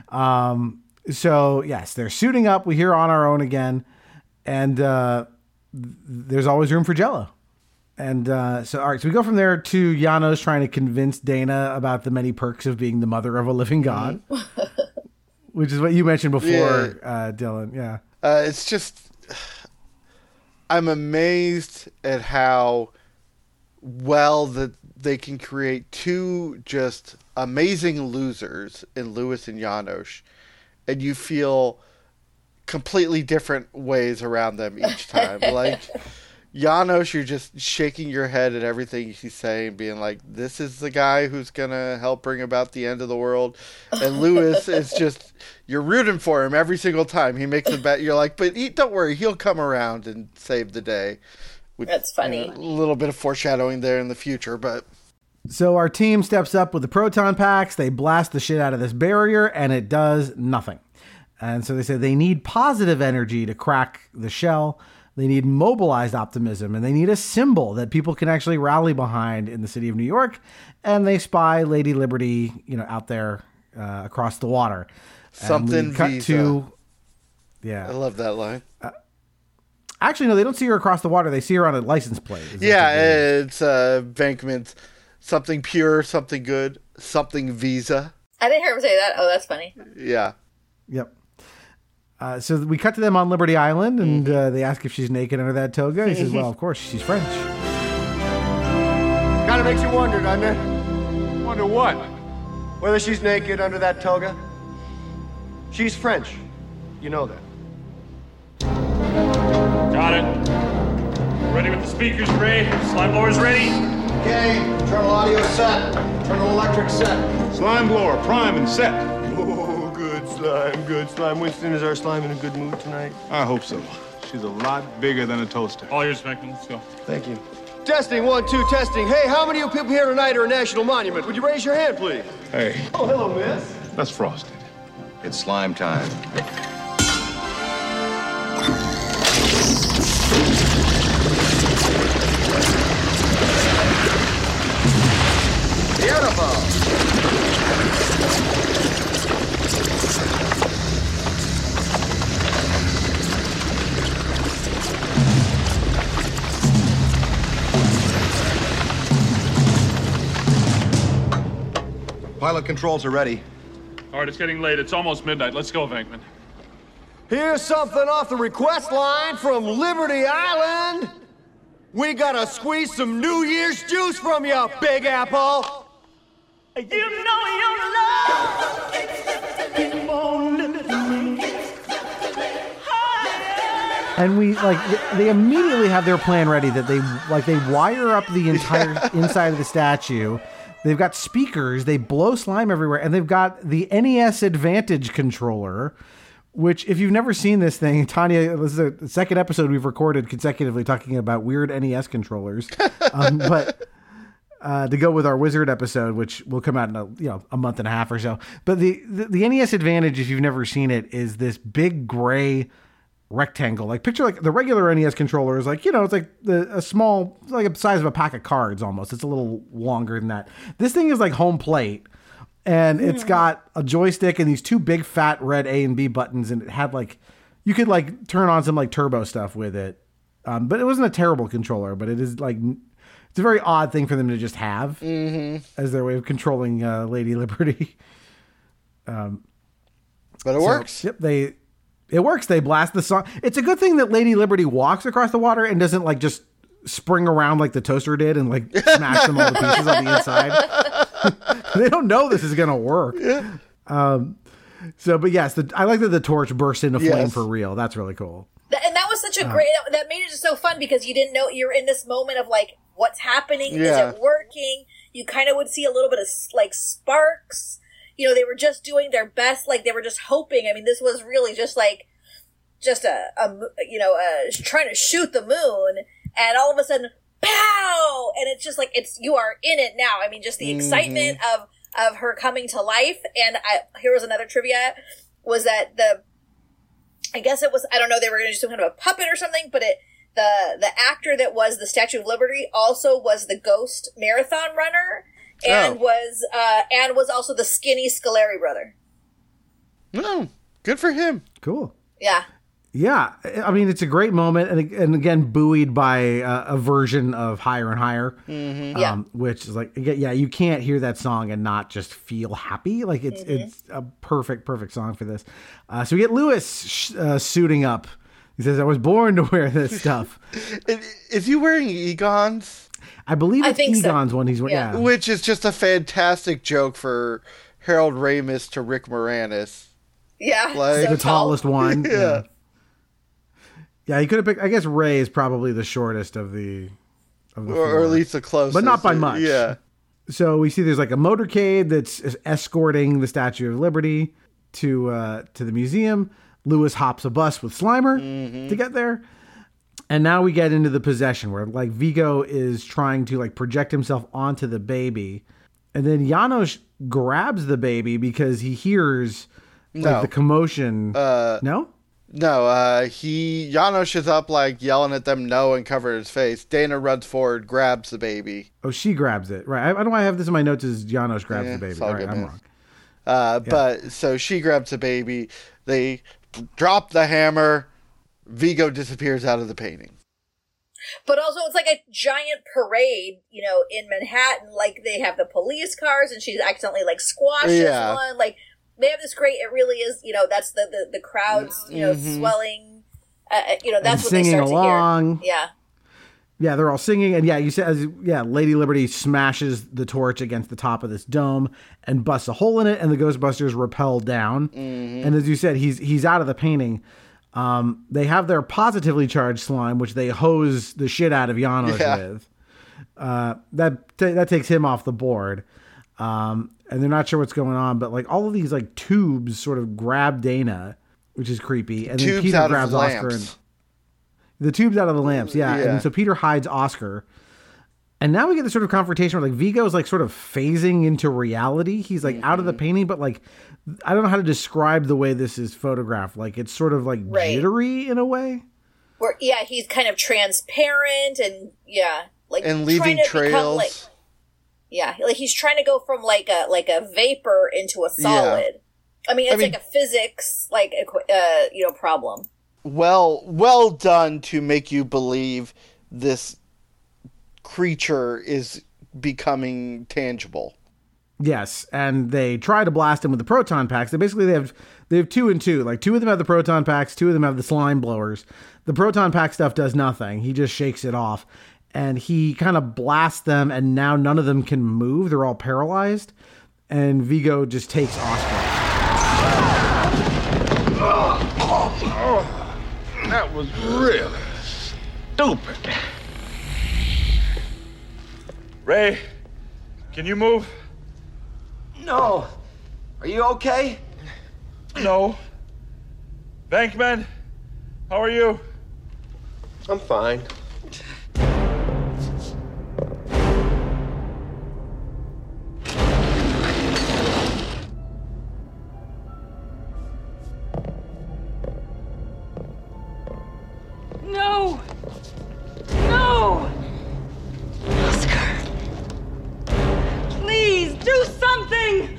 So, yes, they're suiting up. We hear On Our Own again. And there's always room for Jell-O. And so, all right, so we go from there to Janos trying to convince Dana about the many perks of being the mother of a living god, which is what you mentioned before, Dylan. Yeah. It's just, I'm amazed at how well that they can create two just amazing losers in Lewis and Janos, and you feel completely different ways around them each time. Janos, you're just shaking your head at everything he's saying, being like, this is the guy who's going to help bring about the end of the world. And Lewis is just, you're rooting for him every single time. He makes a bet. You're like, but don't worry, he'll come around and save the day. That's funny. A little bit of foreshadowing there in the future, but... So our team steps up with the proton packs. They blast the shit out of this barrier, and it does nothing. And so they say they need positive energy to crack the shell. They need mobilized optimism, and they need a symbol that people can actually rally behind in the city of New York. And they spy Lady Liberty, out there across the water. Something Visa. Yeah. I love that line. Actually, no, they don't see her across the water. They see her on a license plate. It's Bankman's something pure, something good, something Visa. I didn't hear him say that. Oh, that's funny. Yeah. Yep. So we cut to them on Liberty Island, and they ask if she's naked under that toga. He says, well, of course, she's French. Kind of makes you wonder, doesn't it? Wonder what? Whether she's naked under that toga. She's French. You know that. Got it. Ready with the speakers, Ray? Slime blower's ready? Okay, internal audio set. Internal electric set. Slime blower, prime and set. Oh, good slime, good slime. Winston, is our slime in a good mood tonight? I hope so. She's a lot bigger than a toaster. All yours, Beckman. Let's go. Thank you. Testing, 1, 2, testing. Hey, how many of you people here tonight are a national monument? Would you raise your hand, please? Hey, Oh, hello, miss. that's Frosted. It's slime time. Pilot controls are ready. All right, it's getting late. It's almost midnight. Let's go, Venkman. Here's something off the request line from Liberty Island. We gotta squeeze some New Year's juice from you, Big Apple. You know your love keep on lifting me. And they immediately have their plan ready that they wire up the entire inside of the statue. They've got speakers, they blow slime everywhere, and they've got the NES Advantage controller, which, if you've never seen this thing, Tanya, this is the second episode we've recorded consecutively talking about weird NES controllers. But to go with our Wizard episode, which will come out in a month and a half or so. But the NES Advantage, if you've never seen it, is this big gray rectangle. Like, picture like the regular NES controller is like, it's like a small, like a size of a pack of cards almost. It's a little longer than that. This thing is like home plate. And it's got a joystick and these two big fat red A and B buttons, and it had you could turn on some turbo stuff with it. But it wasn't a terrible controller, but it is it's a very odd thing for them to just have as their way of controlling Lady Liberty. But it works. Yep, it works. They blast the song. It's a good thing that Lady Liberty walks across the water and doesn't just spring around like the toaster did and smash them all to pieces on the inside. They don't know this is gonna work. Yeah. But yes, I like that the torch burst into flame for real. That's really cool. And that was such a great, that made it just so fun because you didn't know, you're in this moment of what's happening? Yeah. Is it working? You kind of would see a little bit of sparks. They were just doing their best. They were just hoping. I mean, this was really just trying to shoot the moon, and all of a sudden, pow! And it's just you are in it now. I mean, just the excitement of her coming to life. And here was another trivia, was that I guess it was, I don't know, they were going to do some kind of a puppet or something, but the actor that was the Statue of Liberty also was the Ghost marathon runner, and was also the skinny Scoleri brother. Oh, good for him. Cool. Yeah. Yeah, I mean, it's a great moment, and again, buoyed by a version of Higher and Higher, which is you can't hear that song and not just feel happy. It's a perfect song for this. So we get Lewis suiting up. He says, "I was born to wear this stuff." Is he wearing Egon's? I believe it's Egon's one he's wearing. Yeah. Which is just a fantastic joke for Harold Ramis to Rick Moranis. Yeah, the tallest one. Yeah. Yeah, he could have picked. I guess Ray is probably the shortest of the or at least the closest, but not by much. Yeah. So we see there's a motorcade that's escorting the Statue of Liberty to the museum. Lewis hops a bus with Slimer to get there, and now we get into the possession where Vigo is trying to project himself onto the baby, and then Janos grabs the baby because he hears the commotion. No. No, Janos is up yelling at them no and covering his face. Dana runs forward, grabs the baby. Oh, she grabs it. Right. I don't know why I have this in my notes as Janos grabs the baby. Right, I'm wrong. But so she grabs the baby. They drop the hammer. Vigo disappears out of the painting. But also it's a giant parade, in Manhattan. They have the police cars and she's accidentally squashes one. They have this great, it really is, that's the crowds, swelling, that's what they start along. to hear. Yeah. Yeah, they're all singing. And you said, Lady Liberty smashes the torch against the top of this dome and busts a hole in it, and the Ghostbusters rappel down. And as you said, he's out of the painting. They have their positively charged slime, which they hose the shit out of Janos with. That takes him off the board. And they're not sure what's going on, but all of these tubes sort of grab Dana, which is creepy. And then Peter grabs Oscar and the tubes out of the lamps. Yeah. And so Peter hides Oscar. And now we get this sort of confrontation where Vigo is sort of phasing into reality. He's out of the painting, but I don't know how to describe the way this is photographed. It's sort of jittery in a way. Where he's kind of transparent and and leaving trails. He's trying to go from a vapor into a solid. Yeah. I mean, it's a physics problem. Well done to make you believe this creature is becoming tangible. Yes, and they try to blast him with the proton packs. They have 2 and 2. Like 2 of them have the proton packs, 2 of them have the slime blowers. The proton pack stuff does nothing. He just shakes it off. And he kind of blasts them, and now none of them can move. They're all paralyzed. And Vigo just takes Oscar. That was really stupid. Ray, can you move? No. Are you okay? No. Bankman, how are you? I'm fine. No! No! Oscar! Please, do something!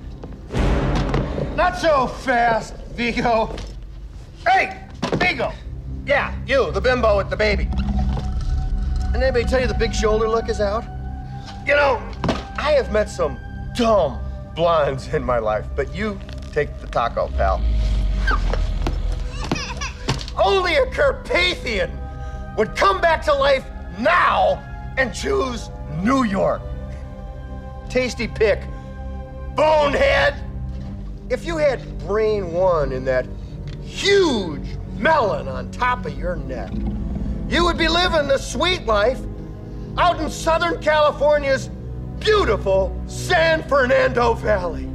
Not so fast, Vigo. Hey, Vigo! Yeah, you, the bimbo with the baby. Didn't anybody tell you the big shoulder look is out? You know, I have met some dumb blondes in my life, but you take the taco, pal. Only a Carpathian would come back to life now and choose New York. Tasty pick, bonehead. If you had brain 1 in that huge melon on top of your neck, you would be living the sweet life out in Southern California's beautiful San Fernando Valley.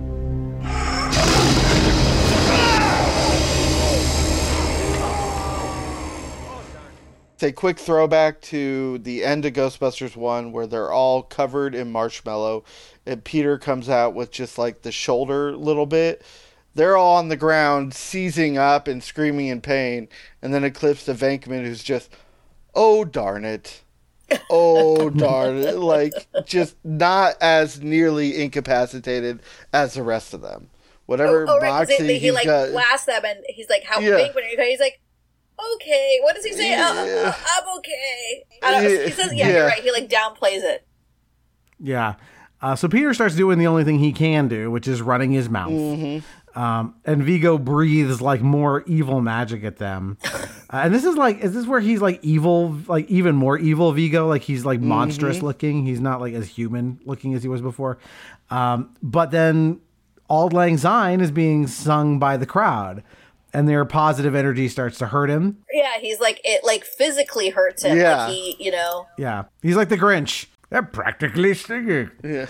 It's a quick throwback to the end of Ghostbusters 1 where they're all covered in marshmallow and Peter comes out with just like the shoulder little bit. They're all on the ground seizing up and screaming in pain, and then it clips to Venkman who's just, oh darn it. Oh darn it. Like, just not as nearly incapacitated as the rest of them. Whatever moxie he like got. blasts them and he's like, how Yeah. Venkman are you okay? He's like, okay. What does he say? Yeah. I'm okay. I don't know. He says, yeah, you're right. He like downplays it. Yeah. So Peter starts doing the only thing he can do, which is running his mouth. Mm-hmm. And Vigo breathes like more evil magic at them. And is this where he's like evil, like even more evil Vigo? Like he's like monstrous looking. He's not like as human looking as he was before. But then Auld Lang Syne is being sung by the crowd and their positive energy starts to hurt him. Yeah, he's like, it like physically hurts him. Yeah. Like he, you know. Yeah. He's like the Grinch. They're practically singing. Yeah.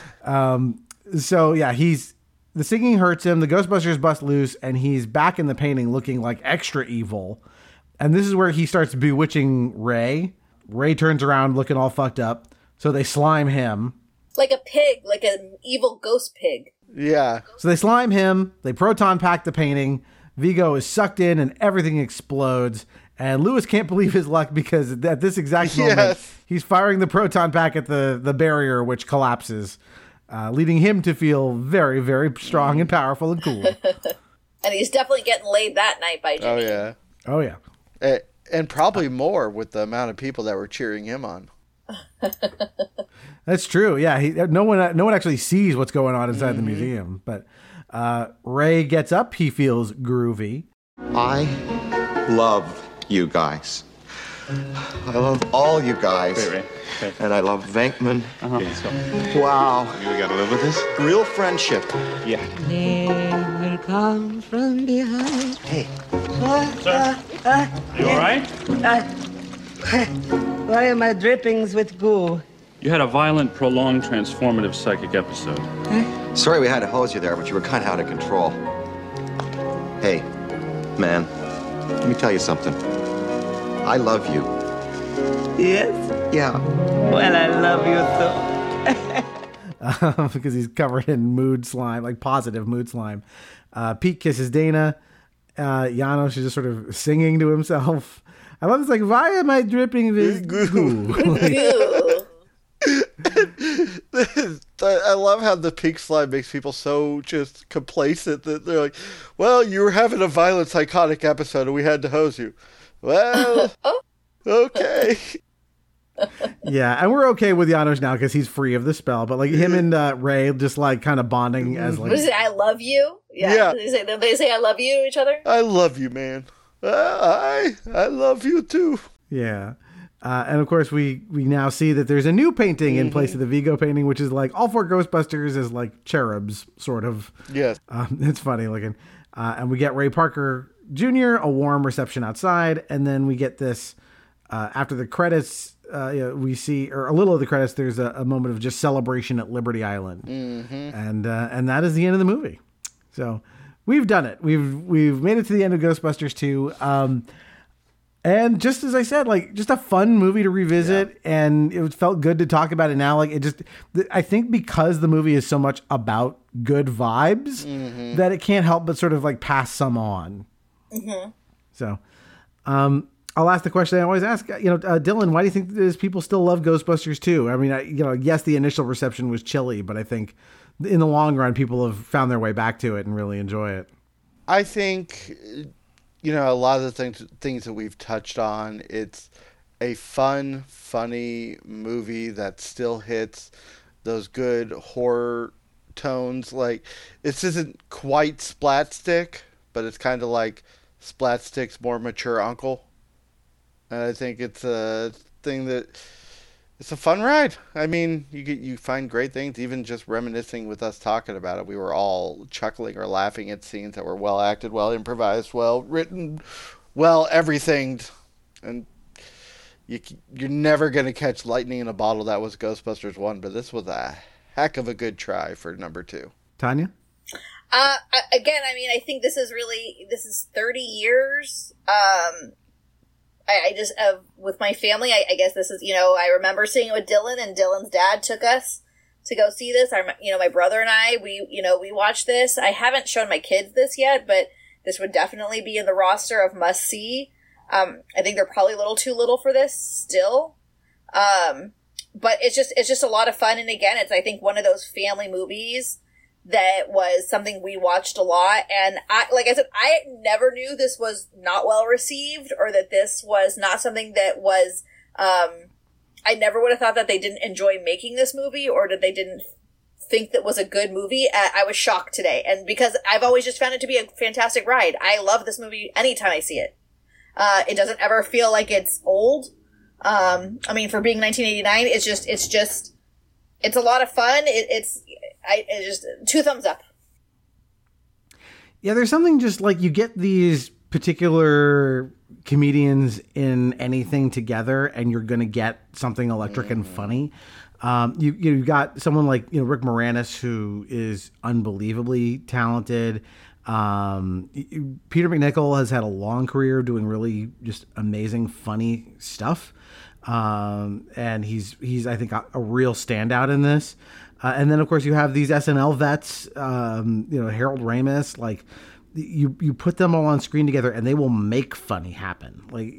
So yeah, the singing hurts him. The Ghostbusters bust loose, and he's back in the painting looking like extra evil. And this is where he starts bewitching Ray. Ray turns around looking all fucked up. So they slime him. Like a pig, like an evil ghost pig. Yeah. So they slime him. They proton pack the painting. Vigo is sucked in, and everything explodes. And Lewis can't believe his luck because at this exact moment, he's firing the proton pack at the barrier, which collapses. Leading him to feel very, very strong and powerful and cool. And he's definitely getting laid that night by Jimmy. Oh, yeah. And probably more with the amount of people that were cheering him on. That's true. Yeah. No one actually sees what's going on inside the museum. But Ray gets up. He feels groovy. I love you guys. I love all you guys. Wait. And I love Venkman. Let's go. Wow. You gotta live with this? Real friendship. Yeah. They will come from behind. Hey. Sir, you all right? Why am I drippings with goo? You had a violent, prolonged, transformative psychic episode. Sorry we had to hose you there, but you were kind of out of control. Hey, man, let me tell you something. I love you. Yes? Yeah. Well, I love you too. Because he's covered in mood slime, like positive mood slime. Pete kisses Dana. Janos is just sort of singing to himself. I love this, like, why am I dripping with goo? I love how the pink slime makes people so just complacent that they're like, well, you were having a violent psychotic episode and we had to hose you. Well, okay. Yeah, and we're okay with Janos now because he's free of the spell. But like him and Ray just like kind of bonding as like. What is it? I love you. Yeah. They say I love you to each other. I love you, man. I love you too. Yeah. And of course, we now see that there's a new painting in place of the Vigo painting, which is like all four Ghostbusters as like cherubs, sort of. Yes. It's funny looking. And we get Ray Parker Jr., a warm reception outside. And then we get this, after the credits, we see, or a little of the credits, there's a moment of just celebration at Liberty Island. And that is the end of the movie. So we've done it. We've made it to the end of Ghostbusters 2. And just as I said, like just a fun movie to revisit, and it felt good to talk about it now. Like I think because the movie is so much about good vibes that it can't help but sort of like pass some on. So, I'll ask the question I always ask. Dylan, why do you think there's people still love Ghostbusters 2? I mean, yes, the initial reception was chilly, but I think in the long run, people have found their way back to it and really enjoy it. I think. A lot of the things that we've touched on, it's a fun, funny movie that still hits those good horror tones. Like, this isn't quite Splatstick, but it's kind of like Splatstick's more mature uncle. And I think it's a thing that... It's a fun ride. I mean, you find great things, even just reminiscing with us talking about it. We were all chuckling or laughing at scenes that were well acted, well improvised, well written, well everything. And you're never going to catch lightning in a bottle. That was Ghostbusters 1, but this was a heck of a good try for number 2. Tanya? Again, I mean, I think this is 30 years. I just, with my family, I guess this is, I remember seeing it with Dylan, and Dylan's dad took us to go see this. My brother and I, we watched this. I haven't shown my kids this yet, but this would definitely be in the roster of must see. I think they're probably a little too little for this still. But it's just a lot of fun. And again, it's, I think, one of those family movies that was something we watched a lot. And like I said, I never knew this was not well received, or that this was not something that was, I never would have thought that they didn't enjoy making this movie, or that they didn't think that was a good movie. I was shocked today. And because I've always just found it to be a fantastic ride. I love this movie anytime I see it. It doesn't ever feel like it's old. I mean, for being 1989, it's a lot of fun. It's just 2 thumbs up. Yeah, there's something just like you get these particular comedians in anything together, and you're going to get something electric and funny. You've got someone like Rick Moranis, who is unbelievably talented. Peter MacNicol has had a long career doing really just amazing, funny stuff. And he's I think a real standout in this. And then of course you have these SNL vets, Harold Ramis, like you put them all on screen together and they will make funny happen. Like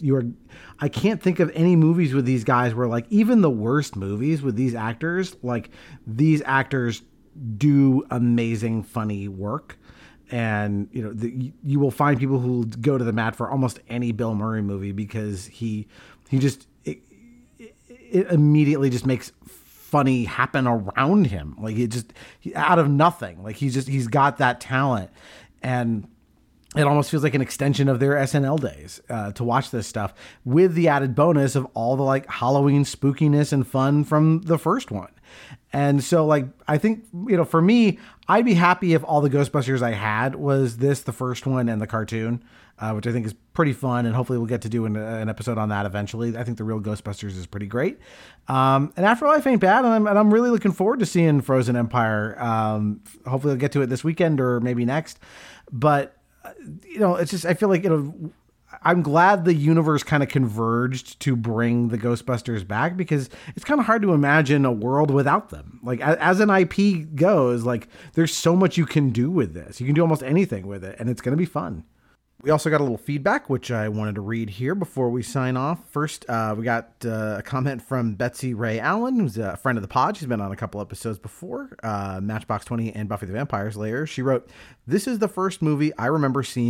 I can't think of any movies with these guys where, like, even the worst movies with these actors, like these actors do amazing, funny work. And, you will find people who go to the mat for almost any Bill Murray movie because he it immediately just makes funny happen around him. Like out of nothing. Like he's got that talent, and it almost feels like an extension of their SNL days to watch this stuff, with the added bonus of all the like Halloween spookiness and fun from the first one. And so, like, I think, for me, I'd be happy if all the Ghostbusters I had was this, the first one, and the cartoon, which I think is pretty fun. And hopefully we'll get to do an episode on that eventually. I think the real Ghostbusters is pretty great. And Afterlife ain't bad. And I'm really looking forward to seeing Frozen Empire. Hopefully I'll get to it this weekend or maybe next. But, it's just, I feel like, I'm glad the universe kind of converged to bring the Ghostbusters back, because it's kind of hard to imagine a world without them. Like, as an IP goes, like, there's so much you can do with this. You can do almost anything with it, and it's going to be fun. We also got a little feedback, which I wanted to read here before we sign off. First, we got a comment from Betsy Ray Allen, who's a friend of the pod. She's been on a couple episodes before, Matchbox 20 and Buffy the Vampire Slayer. She wrote, "This is the first movie I remember seeing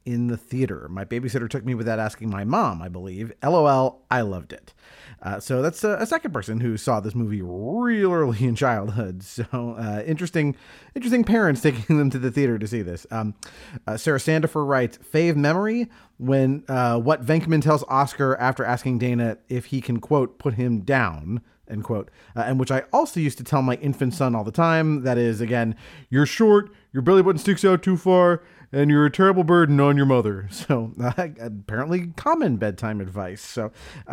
in the theater. My babysitter took me without asking my mom, I believe. LOL, I loved it. So that's a second person who saw this movie real early in childhood. So interesting parents taking them to the theater to see this. Sarah Sandifer writes, fave memory when what Venkman tells Oscar after asking Dana if he can, quote, put him down, end quote, and which I also used to tell my infant son all the time. That is, again, you're short, your belly button sticks out too far, and you're a terrible burden on your mother. So apparently common bedtime advice. So,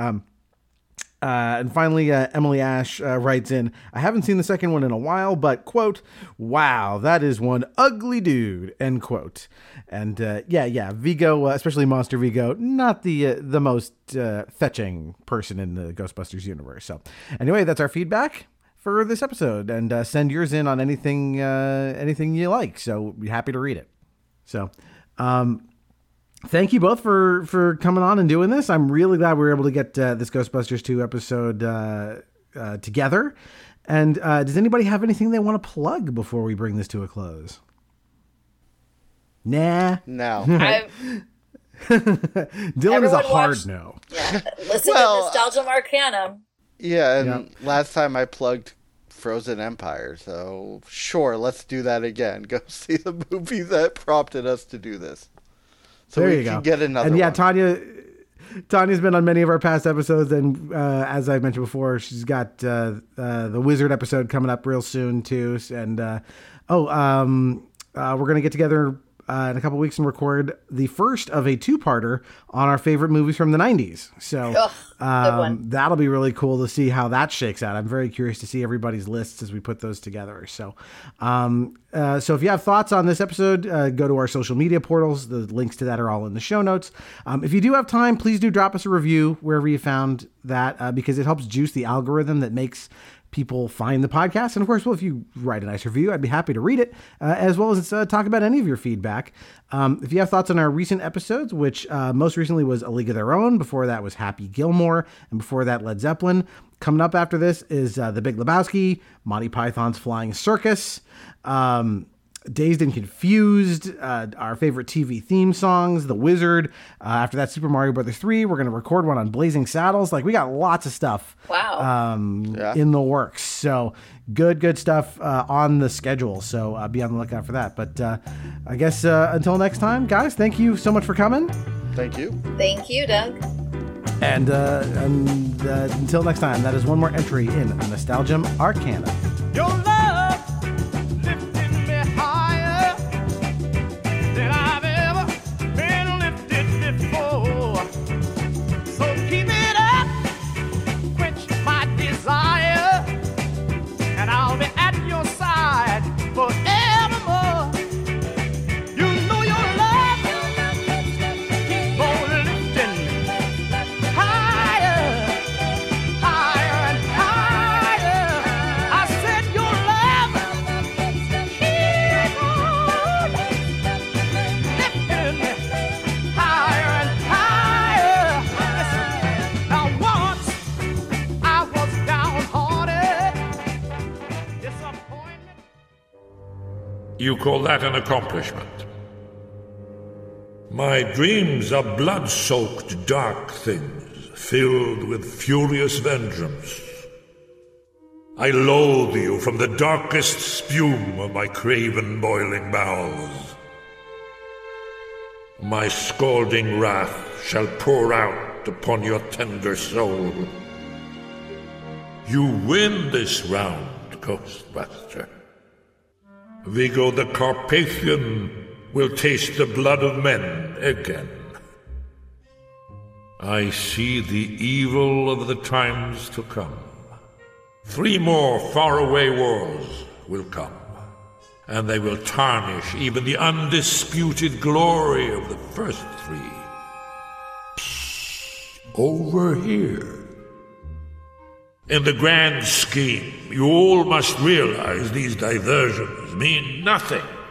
and finally, Emily Ash writes in, I haven't seen the second one in a while, but, quote, wow, that is one ugly dude, end quote. And Vigo, especially Monster Vigo, not the most fetching person in the Ghostbusters universe. So anyway, that's our feedback for this episode. And send yours in on anything you like. So we're happy to read it. So thank you both for coming on and doing this. I'm really glad we were able to get this Ghostbusters 2 episode together. And does anybody have anything they want to plug before we bring this to a close? Nah. No. Dylan is a hard no. Yeah. Listen to Nostalgia Arcana. Yeah, and last time I plugged Frozen Empire, so sure, let's do that again. Go see the movie that prompted us to do this. So there we you can go. Get another and yeah, one. Tanya's been on many of our past episodes, and as I mentioned before, she's got the Wizard episode coming up real soon too. And we're gonna get together in a couple weeks and record the first of a 2-parter on our favorite movies from the 90s. So that'll be really cool to see how that shakes out. I'm very curious to see everybody's lists as we put those together. So so if you have thoughts on this episode, go to our social media portals. The links to that are all in the show notes. If you do have time, please do drop us a review wherever you found that, because it helps juice the algorithm that makes people find the podcast. And of course, well, if you write a nice review, I'd be happy to read it, as well as talk about any of your feedback. If you have thoughts on our recent episodes, which most recently was A League of Their Own, before that was Happy Gilmore, and before that Led Zeppelin. Coming up after this is The Big Lebowski, Monty Python's Flying Circus, Dazed and Confused, our favorite TV theme songs, The Wizard. After that, Super Mario Brothers 3. We're going to record one on Blazing Saddles. Like, we got lots of stuff in the works. So good stuff on the schedule. So be on the lookout for that. But I guess until next time, guys, thank you so much for coming. Thank you. Thank you, Doug. And until next time, that is one more entry in Nostalgia Arcana. Your love lifted me higher than I've ever been lifted before. So keep it up, quench my desire, and I'll be at your side forevermore. You know your love keeps on lifting higher, higher and higher. I said your love keeps on lifting higher and higher. Listen, now once I was downhearted, disappointment. You call that an accomplishment? My dreams are blood-soaked, dark things, filled with furious vengeance. I loathe you from the darkest spume of my craven boiling bowels. My scalding wrath shall pour out upon your tender soul. You win this round, Ghostbuster. Vigo the Carpathian will taste the blood of men again. I see the evil of the times to come. 3 more faraway wars will come, and they will tarnish even the undisputed glory of the first 3. Psst, over here. In the grand scheme, you all must realize these diversions mean nothing.